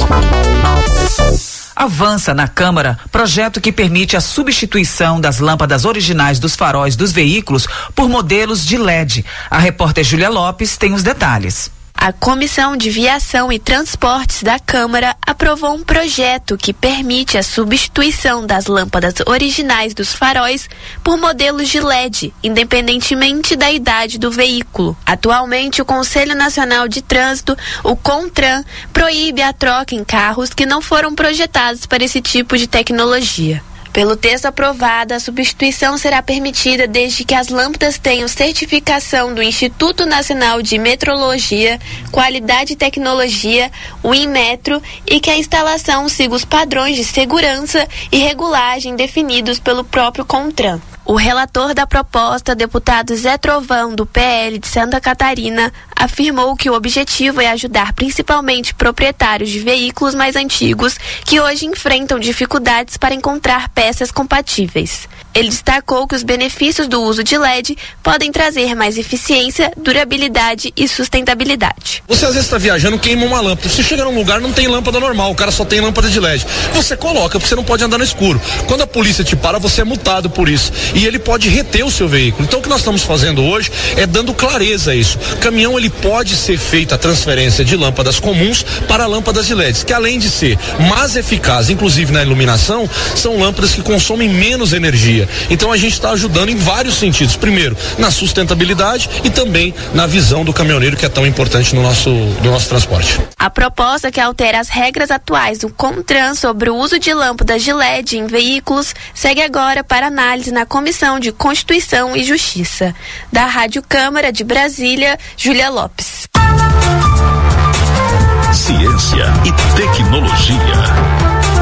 [SPEAKER 6] Avança na Câmara projeto que permite a substituição das lâmpadas originais dos faróis dos veículos por modelos de LED. A repórter Júlia Lopes tem os detalhes.
[SPEAKER 14] A Comissão de Viação e Transportes da Câmara aprovou um projeto que permite a substituição das lâmpadas originais dos faróis por modelos de LED, independentemente da idade do veículo. Atualmente, o Conselho Nacional de Trânsito, o CONTRAN, proíbe a troca em carros que não foram projetados para esse tipo de tecnologia. Pelo texto aprovado, a substituição será permitida desde que as lâmpadas tenham certificação do Instituto Nacional de Metrologia, Qualidade e Tecnologia, o Inmetro, e que a instalação siga os padrões de segurança e regulagem definidos pelo próprio CONTRAN. O relator da proposta, deputado Zé Trovão, do PL de Santa Catarina, afirmou que o objetivo é ajudar principalmente proprietários de veículos mais antigos que hoje enfrentam dificuldades para encontrar peças compatíveis. Ele destacou que os benefícios do uso de LED podem trazer mais eficiência, durabilidade e sustentabilidade.
[SPEAKER 15] Você às vezes está viajando, queima uma lâmpada. Você chega num lugar, não tem lâmpada normal, o cara só tem lâmpada de LED. Você coloca, porque você não pode andar no escuro. Quando a polícia te para, você é multado por isso. E ele pode reter o seu veículo. Então o que nós estamos fazendo hoje é dando clareza a isso. O caminhão, ele pode ser feita a transferência de lâmpadas comuns para lâmpadas de LEDs, que além de ser mais eficaz, inclusive na iluminação, são lâmpadas que consomem menos energia. Então a gente está ajudando em vários sentidos. Primeiro, na sustentabilidade e também na visão do caminhoneiro, que é tão importante no nosso transporte.
[SPEAKER 14] A proposta que altera as regras atuais do CONTRAN sobre o uso de lâmpadas de LED em veículos segue agora para análise na Comissão de Constituição e Justiça. Da Rádio Câmara de Brasília, Júlia Lopes.
[SPEAKER 9] Ciência e tecnologia.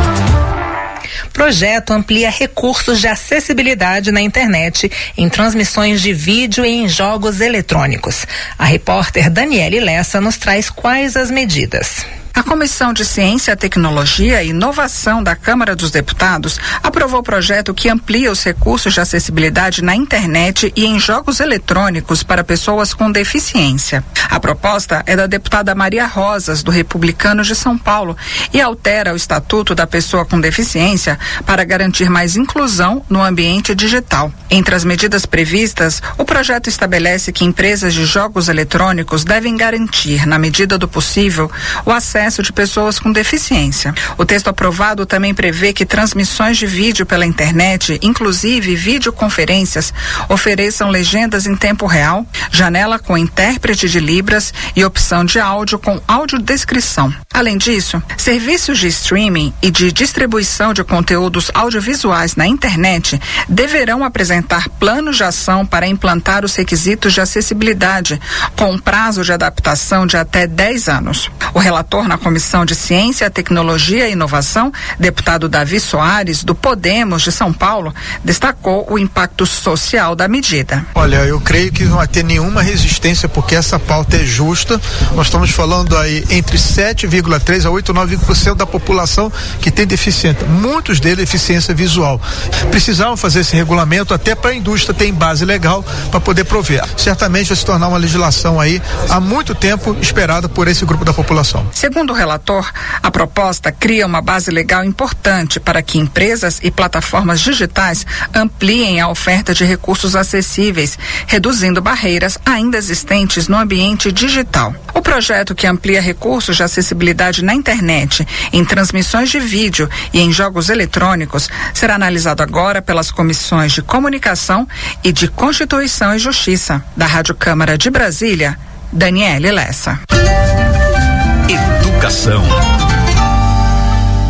[SPEAKER 24] Projeto amplia recursos de acessibilidade na internet, em transmissões de vídeo e em jogos eletrônicos. A repórter Daniele Lessa nos traz quais as medidas.
[SPEAKER 18] A Comissão de Ciência, Tecnologia e Inovação da Câmara dos Deputados aprovou o projeto que amplia os recursos de acessibilidade na internet e em jogos eletrônicos para pessoas com deficiência. A proposta é da deputada Maria Rosas, do Republicanos de São Paulo, e altera o Estatuto da Pessoa com Deficiência para garantir mais inclusão no ambiente digital. Entre as medidas previstas, o projeto estabelece que empresas de jogos eletrônicos devem garantir, na medida do possível, o acesso de pessoas com deficiência. O texto aprovado também prevê que transmissões de vídeo pela internet, inclusive videoconferências, ofereçam legendas em tempo real, janela com intérprete de Libras e opção de áudio com audiodescrição. Além disso, serviços de streaming e de distribuição de conteúdos audiovisuais na internet deverão apresentar planos de ação para implantar os requisitos de acessibilidade, com um prazo de adaptação de até 10 anos. O relator na Comissão de Ciência, Tecnologia e Inovação, deputado Davi Soares, do Podemos de São Paulo, destacou o impacto social da medida.
[SPEAKER 19] Olha, eu creio que não vai ter nenhuma resistência, porque essa pauta é justa. Nós estamos falando aí entre 7,3% a 8,9% da população que tem deficiência, muitos deles deficiência visual. Precisavam fazer esse regulamento até para a indústria ter base legal para poder prover. Certamente vai se tornar uma legislação aí há muito tempo esperada por esse grupo da população.
[SPEAKER 18] Segundo o relator, a proposta cria uma base legal importante para que empresas e plataformas digitais ampliem a oferta de recursos acessíveis, reduzindo barreiras ainda existentes no ambiente digital. O projeto que amplia recursos de acessibilidade na internet, em transmissões de vídeo e em jogos eletrônicos será analisado agora pelas comissões de Comunicação e de Constituição e Justiça. Da Rádio Câmara de Brasília, Daniele Lessa.
[SPEAKER 9] Educação.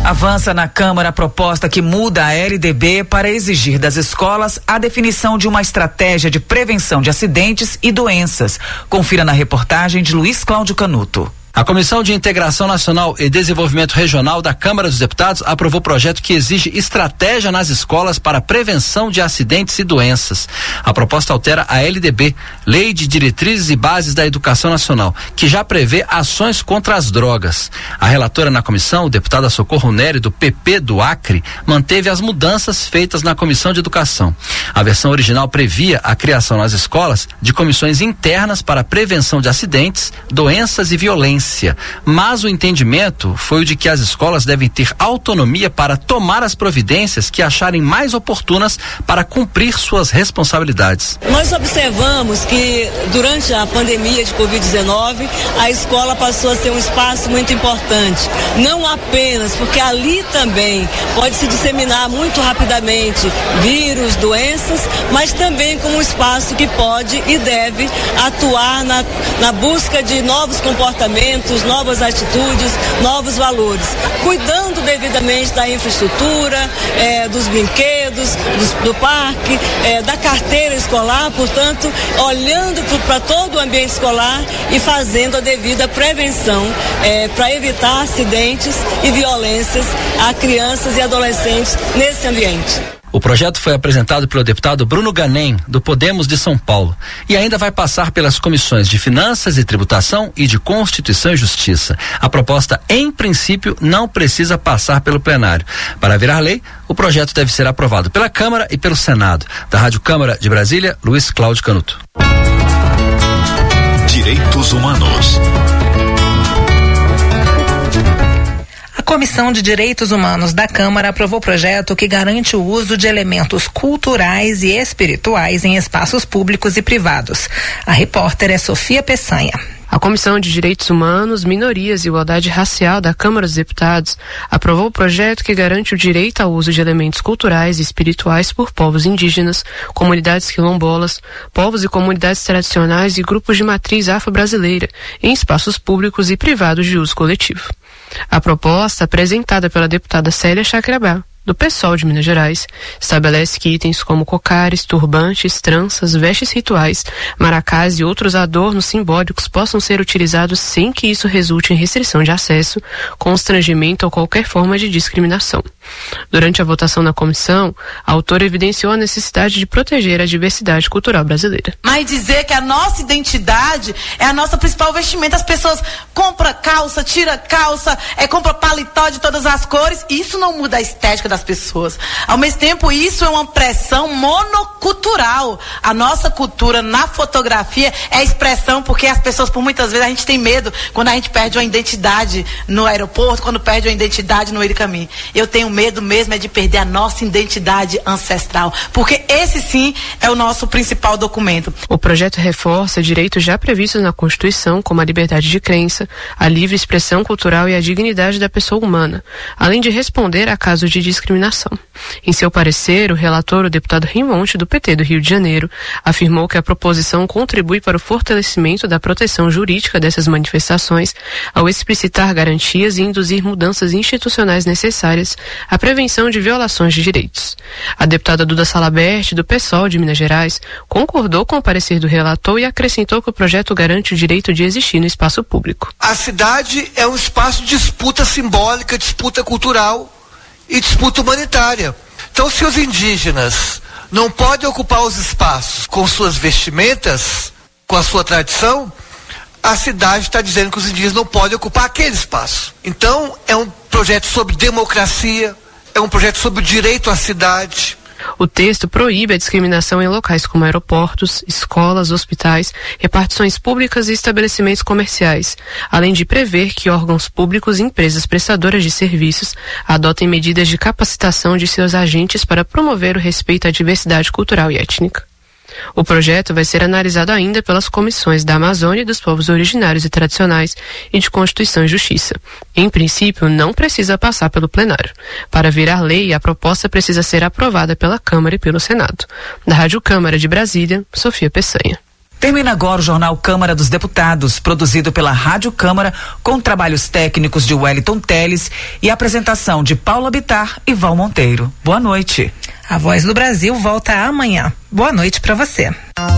[SPEAKER 6] Avança na Câmara a proposta que muda a LDB para exigir das escolas a definição de uma estratégia de prevenção de acidentes e doenças. Confira na reportagem de Luiz Cláudio Canuto.
[SPEAKER 1] A Comissão de Integração Nacional e Desenvolvimento Regional da Câmara dos Deputados aprovou projeto que exige estratégia nas escolas para prevenção de acidentes e doenças. A proposta altera a LDB, Lei de Diretrizes e Bases da Educação Nacional, que já prevê ações contra as drogas. A relatora na comissão, deputada Socorro Nery, do PP do Acre, manteve as mudanças feitas na Comissão de Educação. A versão original previa a criação nas escolas de comissões internas para prevenção de acidentes, doenças e violência. Mas o entendimento foi o de que as escolas devem ter autonomia para tomar as providências que acharem mais oportunas para cumprir suas responsabilidades.
[SPEAKER 3] Nós observamos que durante a pandemia de Covid-19, a escola passou a ser um espaço muito importante. Não apenas porque ali também pode se disseminar muito rapidamente vírus, doenças, mas também como um espaço que pode e deve atuar na busca de novos comportamentos, novas atitudes, novos valores, cuidando devidamente da infraestrutura, dos brinquedos, do parque, da carteira escolar, portanto, olhando para todo o ambiente escolar e fazendo a devida prevenção para evitar acidentes e violências a crianças e adolescentes nesse ambiente.
[SPEAKER 1] O projeto foi apresentado pelo deputado Bruno Ganem, do Podemos de São Paulo, e ainda vai passar pelas comissões de Finanças e Tributação e de Constituição e Justiça. A proposta, em princípio, não precisa passar pelo plenário. Para virar lei, o projeto deve ser aprovado pela Câmara e pelo Senado. Da Rádio Câmara de Brasília, Luiz Cláudio Canuto.
[SPEAKER 9] Direitos Humanos.
[SPEAKER 24] A Comissão de Direitos Humanos da Câmara aprovou o projeto que garante o uso de elementos culturais e espirituais em espaços públicos e privados. A repórter é Sofia Peçanha.
[SPEAKER 12] A Comissão de Direitos Humanos, Minorias e Igualdade Racial da Câmara dos Deputados aprovou o projeto que garante o direito ao uso de elementos culturais e espirituais por povos indígenas, comunidades quilombolas, povos e comunidades tradicionais e grupos de matriz afro-brasileira em espaços públicos e privados de uso coletivo. A proposta, apresentada pela deputada Célia Chacriabá, do PSOL de Minas Gerais, estabelece que itens como cocares, turbantes, tranças, vestes rituais, maracás e outros adornos simbólicos possam ser utilizados sem que isso resulte em restrição de acesso, constrangimento ou qualquer forma de discriminação. Durante a votação na comissão, a autora evidenciou a necessidade de proteger a diversidade cultural brasileira.
[SPEAKER 20] Mas dizer que a nossa identidade é a nossa principal vestimenta, as pessoas compram calça, tira calça, compram paletó de todas as cores, isso não muda a estética das pessoas. Ao mesmo tempo, isso é uma pressão monocultural. A nossa cultura na fotografia é expressão, porque as pessoas, por muitas vezes, a gente tem medo quando a gente perde uma identidade no aeroporto, quando perde uma identidade no meio do caminho. Eu tenho medo mesmo de perder a nossa identidade ancestral, porque esse sim é o nosso principal documento.
[SPEAKER 12] O projeto reforça direitos já previstos na Constituição, como a liberdade de crença, a livre expressão cultural e a dignidade da pessoa humana, além de responder a casos de discriminação. Em seu parecer, o relator, o deputado Rimonte, do PT do Rio de Janeiro, afirmou que a proposição contribui para o fortalecimento da proteção jurídica dessas manifestações, ao explicitar garantias e induzir mudanças institucionais necessárias à prevenção de violações de direitos. A deputada Duda Salabert, do PSOL de Minas Gerais, concordou com o parecer do relator e acrescentou que o projeto garante o direito de existir no espaço público.
[SPEAKER 21] A cidade é um espaço de disputa simbólica, disputa cultural e disputa humanitária. Então, se os indígenas não podem ocupar os espaços com suas vestimentas, com a sua tradição, a cidade está dizendo que os indígenas não podem ocupar aquele espaço. Então, é um projeto sobre democracia, é um projeto sobre o direito à cidade.
[SPEAKER 12] O texto proíbe a discriminação em locais como aeroportos, escolas, hospitais, repartições públicas e estabelecimentos comerciais, além de prever que órgãos públicos e empresas prestadoras de serviços adotem medidas de capacitação de seus agentes para promover o respeito à diversidade cultural e étnica. O projeto vai ser analisado ainda pelas comissões da Amazônia e dos povos originários e tradicionais e de Constituição e Justiça. Em princípio, não precisa passar pelo plenário. Para virar lei, a proposta precisa ser aprovada pela Câmara e pelo Senado. Da Rádio Câmara de Brasília, Sofia Peçanha.
[SPEAKER 6] Termina agora o Jornal Câmara dos Deputados, produzido pela Rádio Câmara, com trabalhos técnicos de Wellington Teles e apresentação de Paula Bittar e Val Monteiro. Boa noite.
[SPEAKER 24] A Voz do Brasil volta amanhã. Boa noite para você.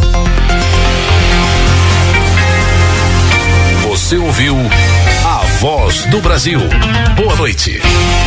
[SPEAKER 9] Você ouviu A Voz do Brasil. Boa noite.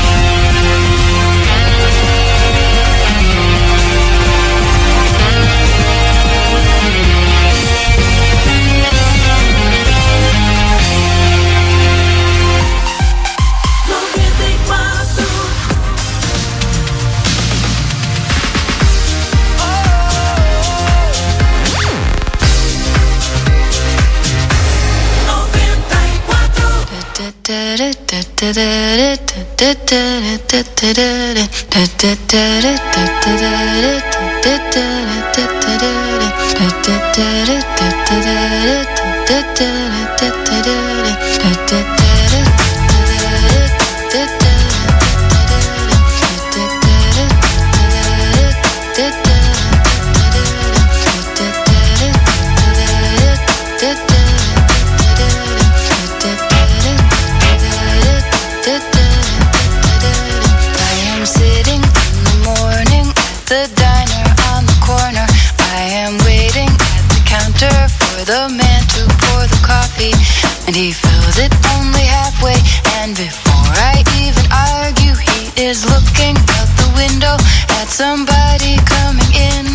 [SPEAKER 4] The man to pour the coffee, and he fills it only halfway. And before I even argue, he is looking out the window at somebody coming in.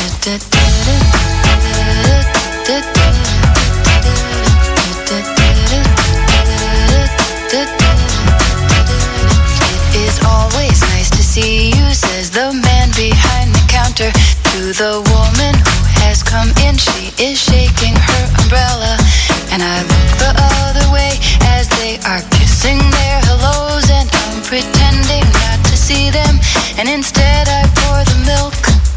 [SPEAKER 4] It is always nice to see you, says the man behind the counter to the woman who has come in. She is shaking her umbrella, and I look the other way as they are kissing their hellos, and I'm pretending not to see them, and instead I pour the milk.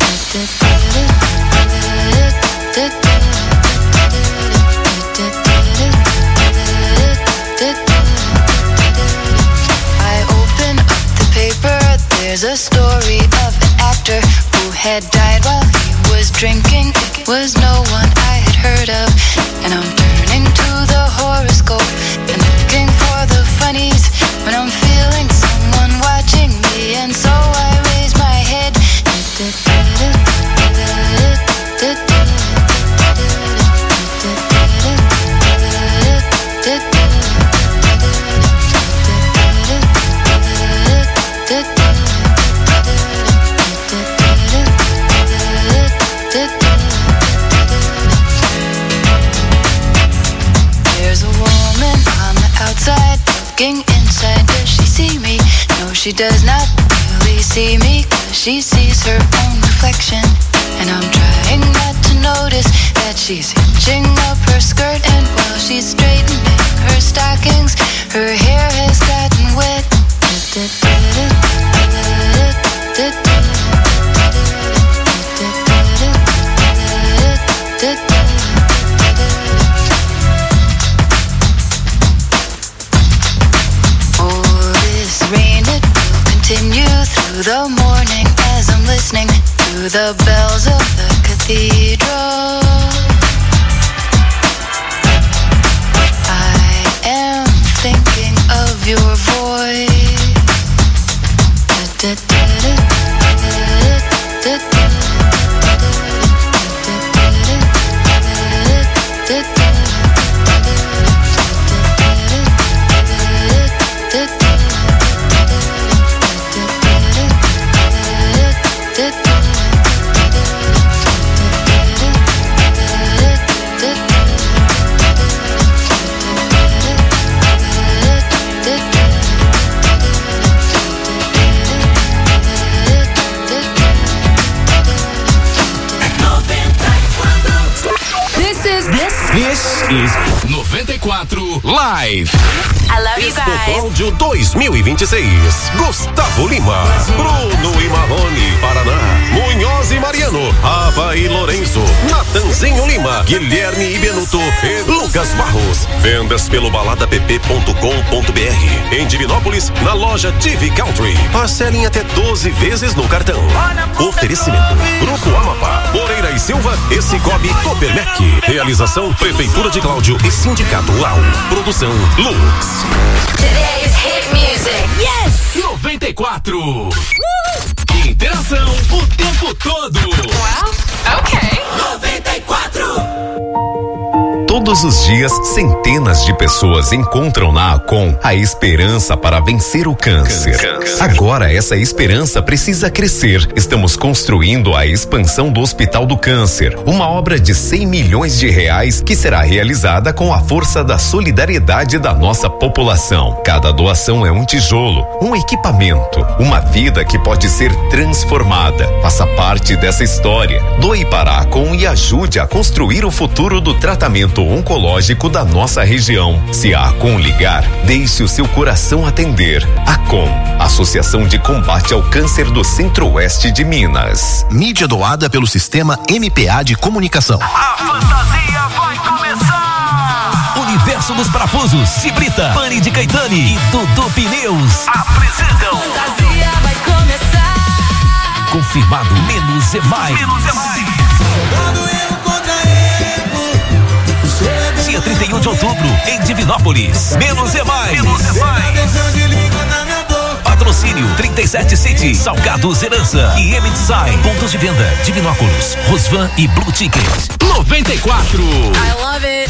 [SPEAKER 4] I open up the paper, there's a story of an actor who had died while he was drinking. It was no one I had heard of, and I'm turning to the horoscope and looking for the funnies when I'm feeling someone watching me, and so I raise my head. Looking inside, does she see me? No, she does not really see me, 'cause she sees her own reflection. And I'm trying not to notice that she's hitching up her skirt, and while she's straightening her stockings, her hair has gotten wet. Continue through the morning as I'm listening to the bells of the cathedral. I am thinking of your voice.
[SPEAKER 9] Is 94 Live.
[SPEAKER 14] I love you guys.
[SPEAKER 9] Áudio 2026. Gustavo Lima, Bruno e Marrone, Paraná, Munhoz e Mariano, Havaí Lourenço, Natanzinho Lima, Guilherme Ibenuto e Lucas Barros. Vendas pelo baladapp.com.br. Em Divinópolis, na loja TV Country. Parcelem até 12 vezes no cartão. Oferecimento: Grupo Amapá, Moreira e Silva e Cicobi Copermec. Realização: Prefeitura de Cláudio e Sindicato UAU. Produção Lux.
[SPEAKER 4] Today's hit music. Yes!
[SPEAKER 5] 94. Interação o tempo todo.
[SPEAKER 4] Well, okay.
[SPEAKER 5] 94.
[SPEAKER 7] Todos os dias, centenas de pessoas encontram na Acom a esperança para vencer o câncer. Agora, essa esperança precisa crescer. Estamos construindo a expansão do Hospital do Câncer, uma obra de 100 milhões de reais que será realizada com a força da solidariedade da nossa população. Cada doação é um tijolo, um equipamento, uma vida que pode ser transformada. Faça parte dessa história. Doe para a Acom e ajude a construir o futuro do tratamento oncológico da nossa região. Se a Acom ligar, deixe o seu coração atender. Acom, Associação de Combate ao Câncer do Centro-Oeste de Minas.
[SPEAKER 16] Mídia doada pelo Sistema MPA de Comunicação.
[SPEAKER 5] A fantasia vai começar! Universo dos Parafusos, Cibrita, Pane de Caetani e Dudu Pneus apresentam.
[SPEAKER 4] Fantasia vai começar.
[SPEAKER 5] Confirmado, menos é mais. Menos é mais. Dia 31 de outubro, em Divinópolis. Menos é mais. Menos é mais. Patrocínio 37 City, Salgados Herança e M-Design. Pontos de venda: Divinópolis, Rosvan e Blue Ticket. 94.
[SPEAKER 4] I love it.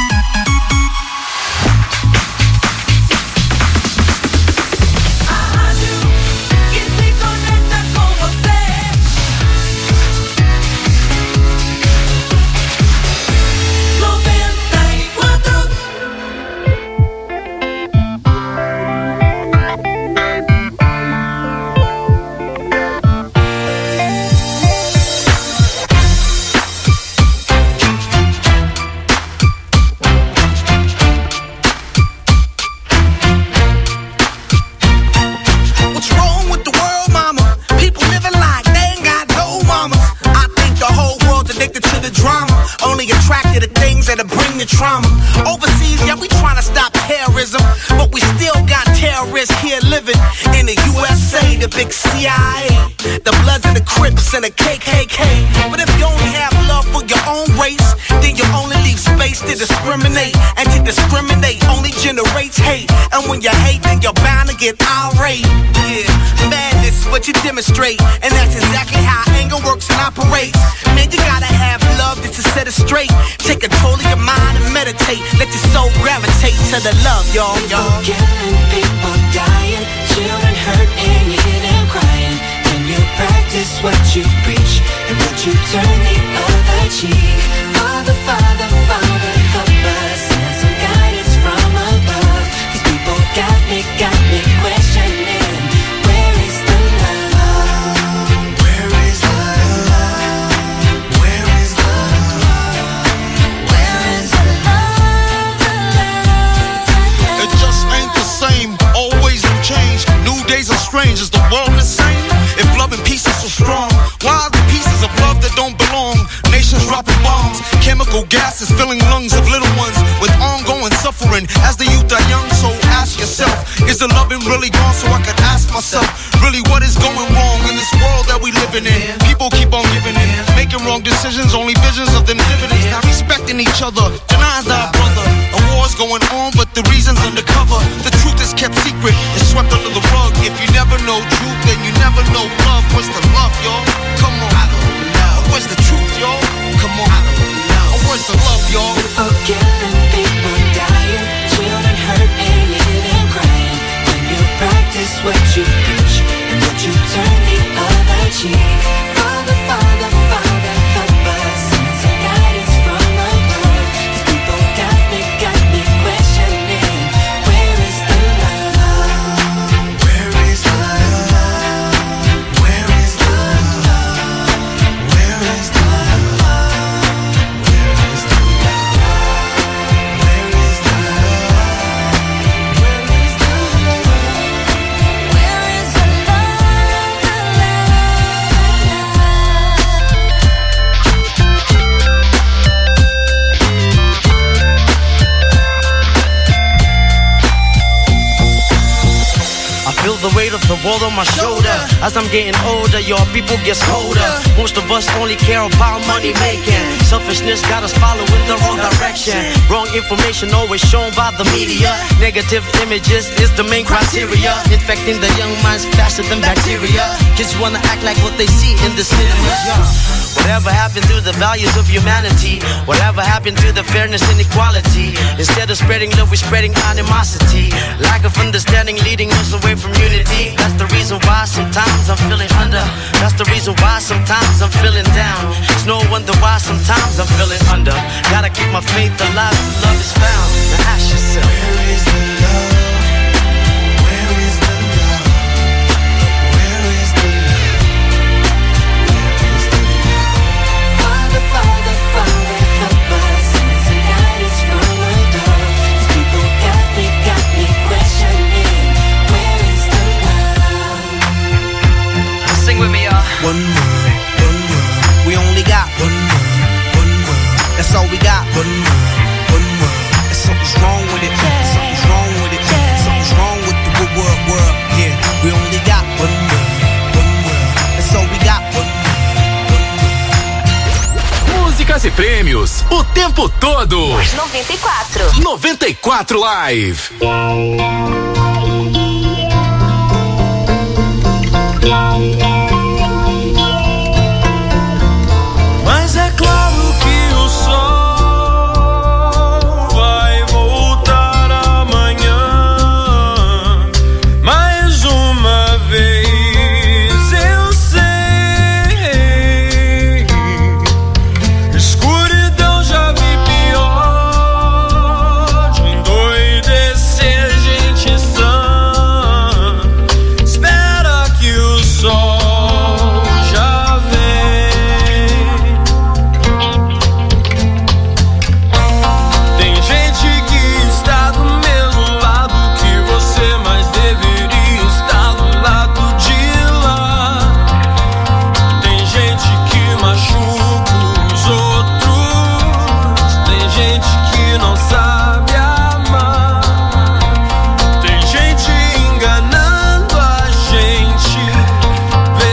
[SPEAKER 17] Trauma. Overseas, yeah, we trying to stop terrorism, but we still got terrorists here living in the USA, the big CIA, the Bloods and the Crips and the KKK. But if you only have love for your own race, then you only leave space to discriminate, and to discriminate only generates hate. And when you hate, then you're bound to get irate. Yeah, madness is what you demonstrate, and that's exactly how anger works and operates. Man, you gotta have love just to set it straight. Take control of your mind and meditate. Let your soul gravitate to the love, y'all.
[SPEAKER 4] People killing, people dying, children hurt and you hear them crying. When you practice what you preach, and would you turn the other cheek? Father, Father, Father, help us. Send some guidance from above. These people got me questioning. Where is the love? Where is the love? Where is the love? Where is the love?
[SPEAKER 17] It just ain't the same. Always have changed. New days are strange. Is the world the same? If love and peace is so strong, why are the pieces of love that don't belong? Nations dropping bombs, chemical gases filling lungs of little ones with ongoing suffering as the youth are young. So ask yourself, is the loving really gone? So I could ask myself, really what is going wrong in this world that we living in? People keep on giving in, making wrong decisions, only visions of them dividends. Not respecting each other, denies our brother. A war's going on, but the reason's undercover. The truth is kept secret, it's swept under the rug. If you never know truth, then you never know love. What's the love, y'all? Come on. I don't know. Where's the truth, y'all? Come on. I don't know. Where's the love, y'all?
[SPEAKER 4] People killing, people dying, children hurt and you hear them crying. When you practice what you preach, and would you turn the other cheek? Father, Father, Father, help us. Send some guidance from above. These people got me questioning. Where is the love? Where is the love? Where is the love? Where is the love? Where is the love? Where is the love? Where is the love? Where is the
[SPEAKER 10] world on my shoulder. As I'm getting older, your people gets colder. Most of us only care about money making. Selfishness got us following the wrong direction. Wrong information always shown by the media. Negative images is the main criteria. Infecting the young minds faster than bacteria. Kids wanna act like what they see in the cinema. Whatever happened to the values of humanity? Whatever happened to the fairness and equality? Instead of spreading love, we're spreading animosity. Lack of understanding leading us away from unity. That's the reason why sometimes I'm feeling under. That's the reason why sometimes I'm feeling down. It's no wonder why sometimes I'm feeling under. Gotta keep my faith alive till love is found. Now ask yourself, where is the love? Where is the love? Where is the love?
[SPEAKER 4] Father, Father, Father, help us and guide us from above. These people got me questioning. Where is the love?
[SPEAKER 10] Sing with me, y'all. One word, one word. We only got one word, one word. That's all we got. One word, one word. And something's wrong with it. Something's wrong with it. Something's wrong with the world. Yeah, we only got one word, one word. That's all we got. One word.
[SPEAKER 5] Músicas e prêmios o tempo todo.
[SPEAKER 14] 94.
[SPEAKER 5] 94 Live.